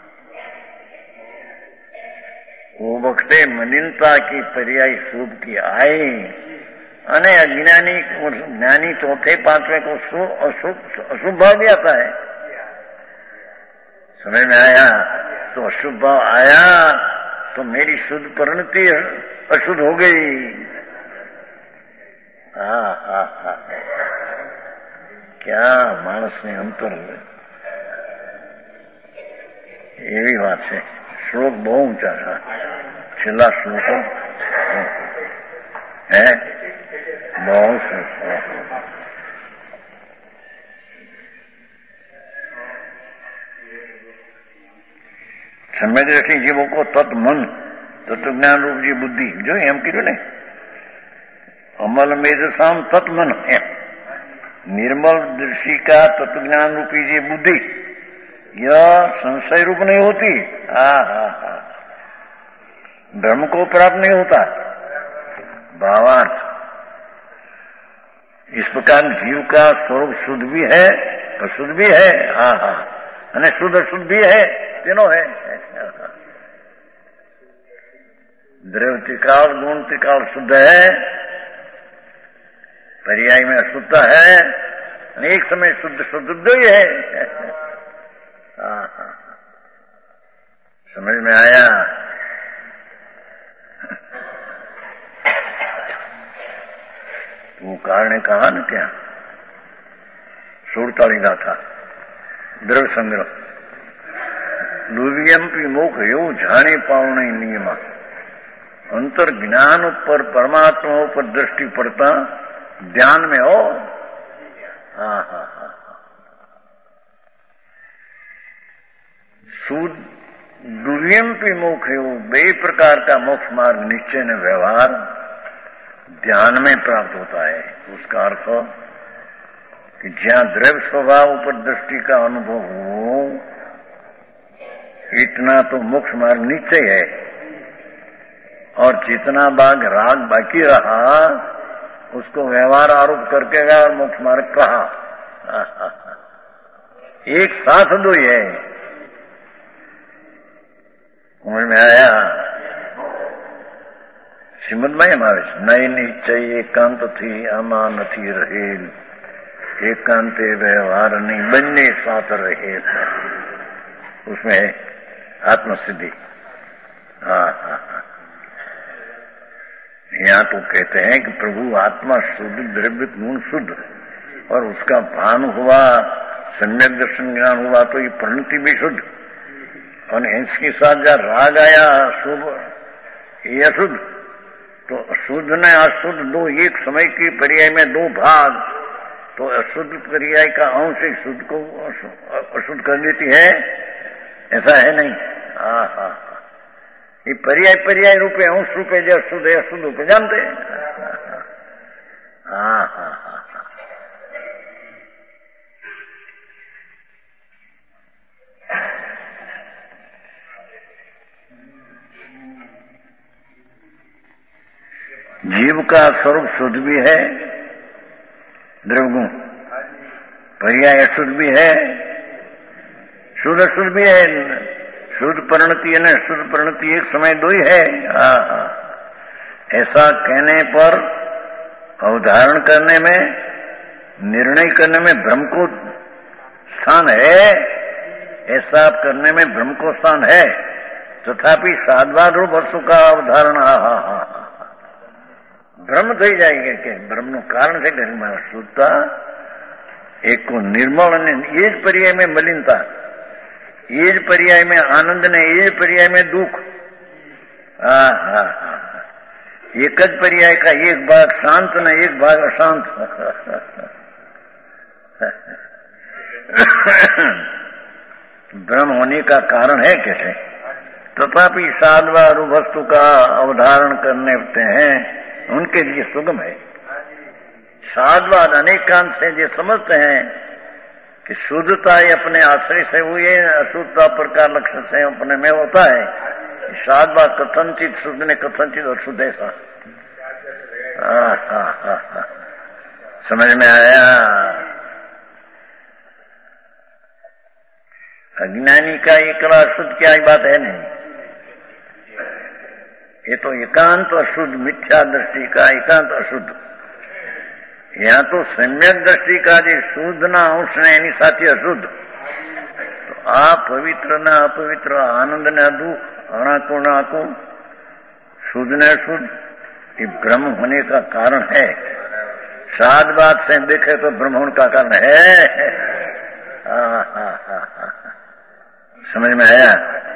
वो वक्ते मलिनता की पर्याय शुभ की आई, अने अज्ञानी ज्ञानी चौथे पांचवे को अशुभ अशुभ भाव भी आता है। समझ में आया? तो अशुभ भाव आया तो मेरी शुद्ध परिणति अशुद्ध हो गई। हाँ हाँ हाँ क्या मानस ने अंतर एवी बात है। श्लोक बहुत ऊंचा था, छेल्ला श्लोक है बहुत सरस। સમજ રખી જીવો કો તત મન તત્વ જ્ઞાન રૂપ जी बुद्धि जो एम कीधुं ने अमल मेधसाम तत् मन एम निर्मल दृष्टि का तत्व ज्ञान रूपी जी बुद्धि यह संशय रूप नहीं होती। हाँ हाँ हाँ ब्रह्म को प्राप्त नहीं होता। भावार्थ इस प्रकार जीव का स्वरूप शुद्ध भी है अशुद्ध भी है। हाँ हाँ अने शुद्ध अशुद्ध भी है, तीनों है। द्रव्य त्रिकाल गुण त्रिकाल शुद्ध है, पर्याय में अशुद्धता है, एक समय शुद्ध शुद्ध ही है। हाँ हाँ समझ में आया? वो कारण ने कहा न क्या सुड़ताली गाथा द्रव्य संग्रह दुर्व्यंपी मोख यो जाने पावने नियम अंतर ज्ञान पर परमात्मा पर दृष्टि पड़ता ध्यान में हो। हाँ हाँ हाँ शुद्ध दुर्व्यंपी मोक्ष यो बे प्रकार का मोक्ष मार्ग निश्चय ने व्यवहार ध्यान में प्राप्त होता है। उसका अर्थ कि जहां द्रव्य स्वभाव पर दृष्टि का अनुभव हो इतना तो मोक्ष मार्ग निश्चय है, और जितना भाग राग बाकी रहा उसको व्यवहार आरोप करके गया और मोक्ष मार्ग कहा। एक साथ दो ही है। समझ में आया? શ્રીમદમાં એમ આવે છે, નઈ નિશ્ચય એકાંત થી આમાં નથી રહેલ, एकांते व्यवहार नहीं बनने साथ रहे, उसमें है आत्मसिद्धि। हाँ हाँ हाँ। यहाँ तो कहते हैं कि प्रभु आत्मा शुद्ध, द्रव्य गुण शुद्ध, और उसका भान हुआ, सम्यक दर्शन ज्ञान हुआ तो ये परिणति भी शुद्ध, और इसके साथ जब राग आया शुभ ये अशुद्ध, तो अशुद्ध ने अशुद्ध दो एक समय की पर्याय में दो भाग, तो अशुद्ध पर्याय का अंश शुद्ध को अशुद्ध कर देती है, ऐसा है नहीं। हाँ हाँ, ये पर्याय पर्याय रूपे अंश रूपे जो अशुद्ध है अशुद्ध रूपे जानते हैं। हाँ हाँ हाँ, जीव का स्वरूप शुद्ध भी है, द्रव्यगुण, पर्याय अशुद्ध भी है, शुद्ध अशुद्ध भी है, शुद्ध परिणति है, शुद्ध परिणति एक समय दो ही है। हाँ हाँ, ऐसा कहने पर अवधारण करने में, निर्णय करने में भ्रम को स्थान है, ऐसा करने में भ्रम को स्थान है, तथापि साधवाद रूप वस्तु का अवधारण हा हा हा भ्रम થઈ જાય કે ભ્રમનું કારણ છે ઘરમાં શુદ્ધતા, એક નિર્મળ અને એ જ પર્યાય में મલિનતા, એ જ પર્યાય में આનંદ ને એ જ પર્યાય में दुख। हाँ हाँ हाँ, एक જ पर्याय का एक भाग शांत न एक भाग अशांत। भ्रम होने का कारण है कैसे? तथापि साधवाद वस्तु का अवधारण करने हैं, उनके लिए सुगम है। साधवाद अनेकांत से जो समझते हैं कि शुद्धता ही अपने आश्रय से हुई है, अशुद्धता प्रकार लक्ष्य से अपने में होता है। साधवाद कथनचित शुद्ध ने कथनचित अशुद्ध ऐसा। हाँ हाँ हाँ हाँ, समझ में आया? अज्ञानी का एकला अशुद्ध क्या बात है नहीं, ये तो एकांत अशुद्ध, मिथ्या दृष्टि का एकांत अशुद्ध। यहाँ तो सम्यक दृष्टि का जो शुद्ध ना अंश ने एनी साथी अशुद्ध, तो आ पवित्र न अपवित्र, आनंद न दुख, अणाकु नाकु, शुद्ध न शुद्ध, ये भ्रम होने का कारण है। साधवाद से देखे तो भ्रम होने का कारण है। हाँ हाँ हाँ हाँ, समझ में आया?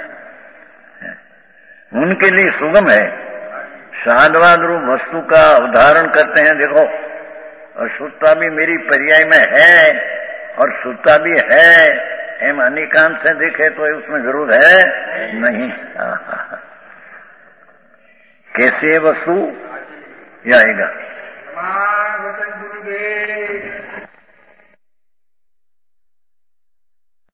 उनके लिए सुगम है। साधवाद रूप वस्तु का अवधारण करते हैं। देखो, अशुद्धता भी मेरी पर्याय में है और शुद्धता भी है, एम अनेकांत से देखे तो उसमें जरूर है नहीं। कैसे वस्तु यह आएगा?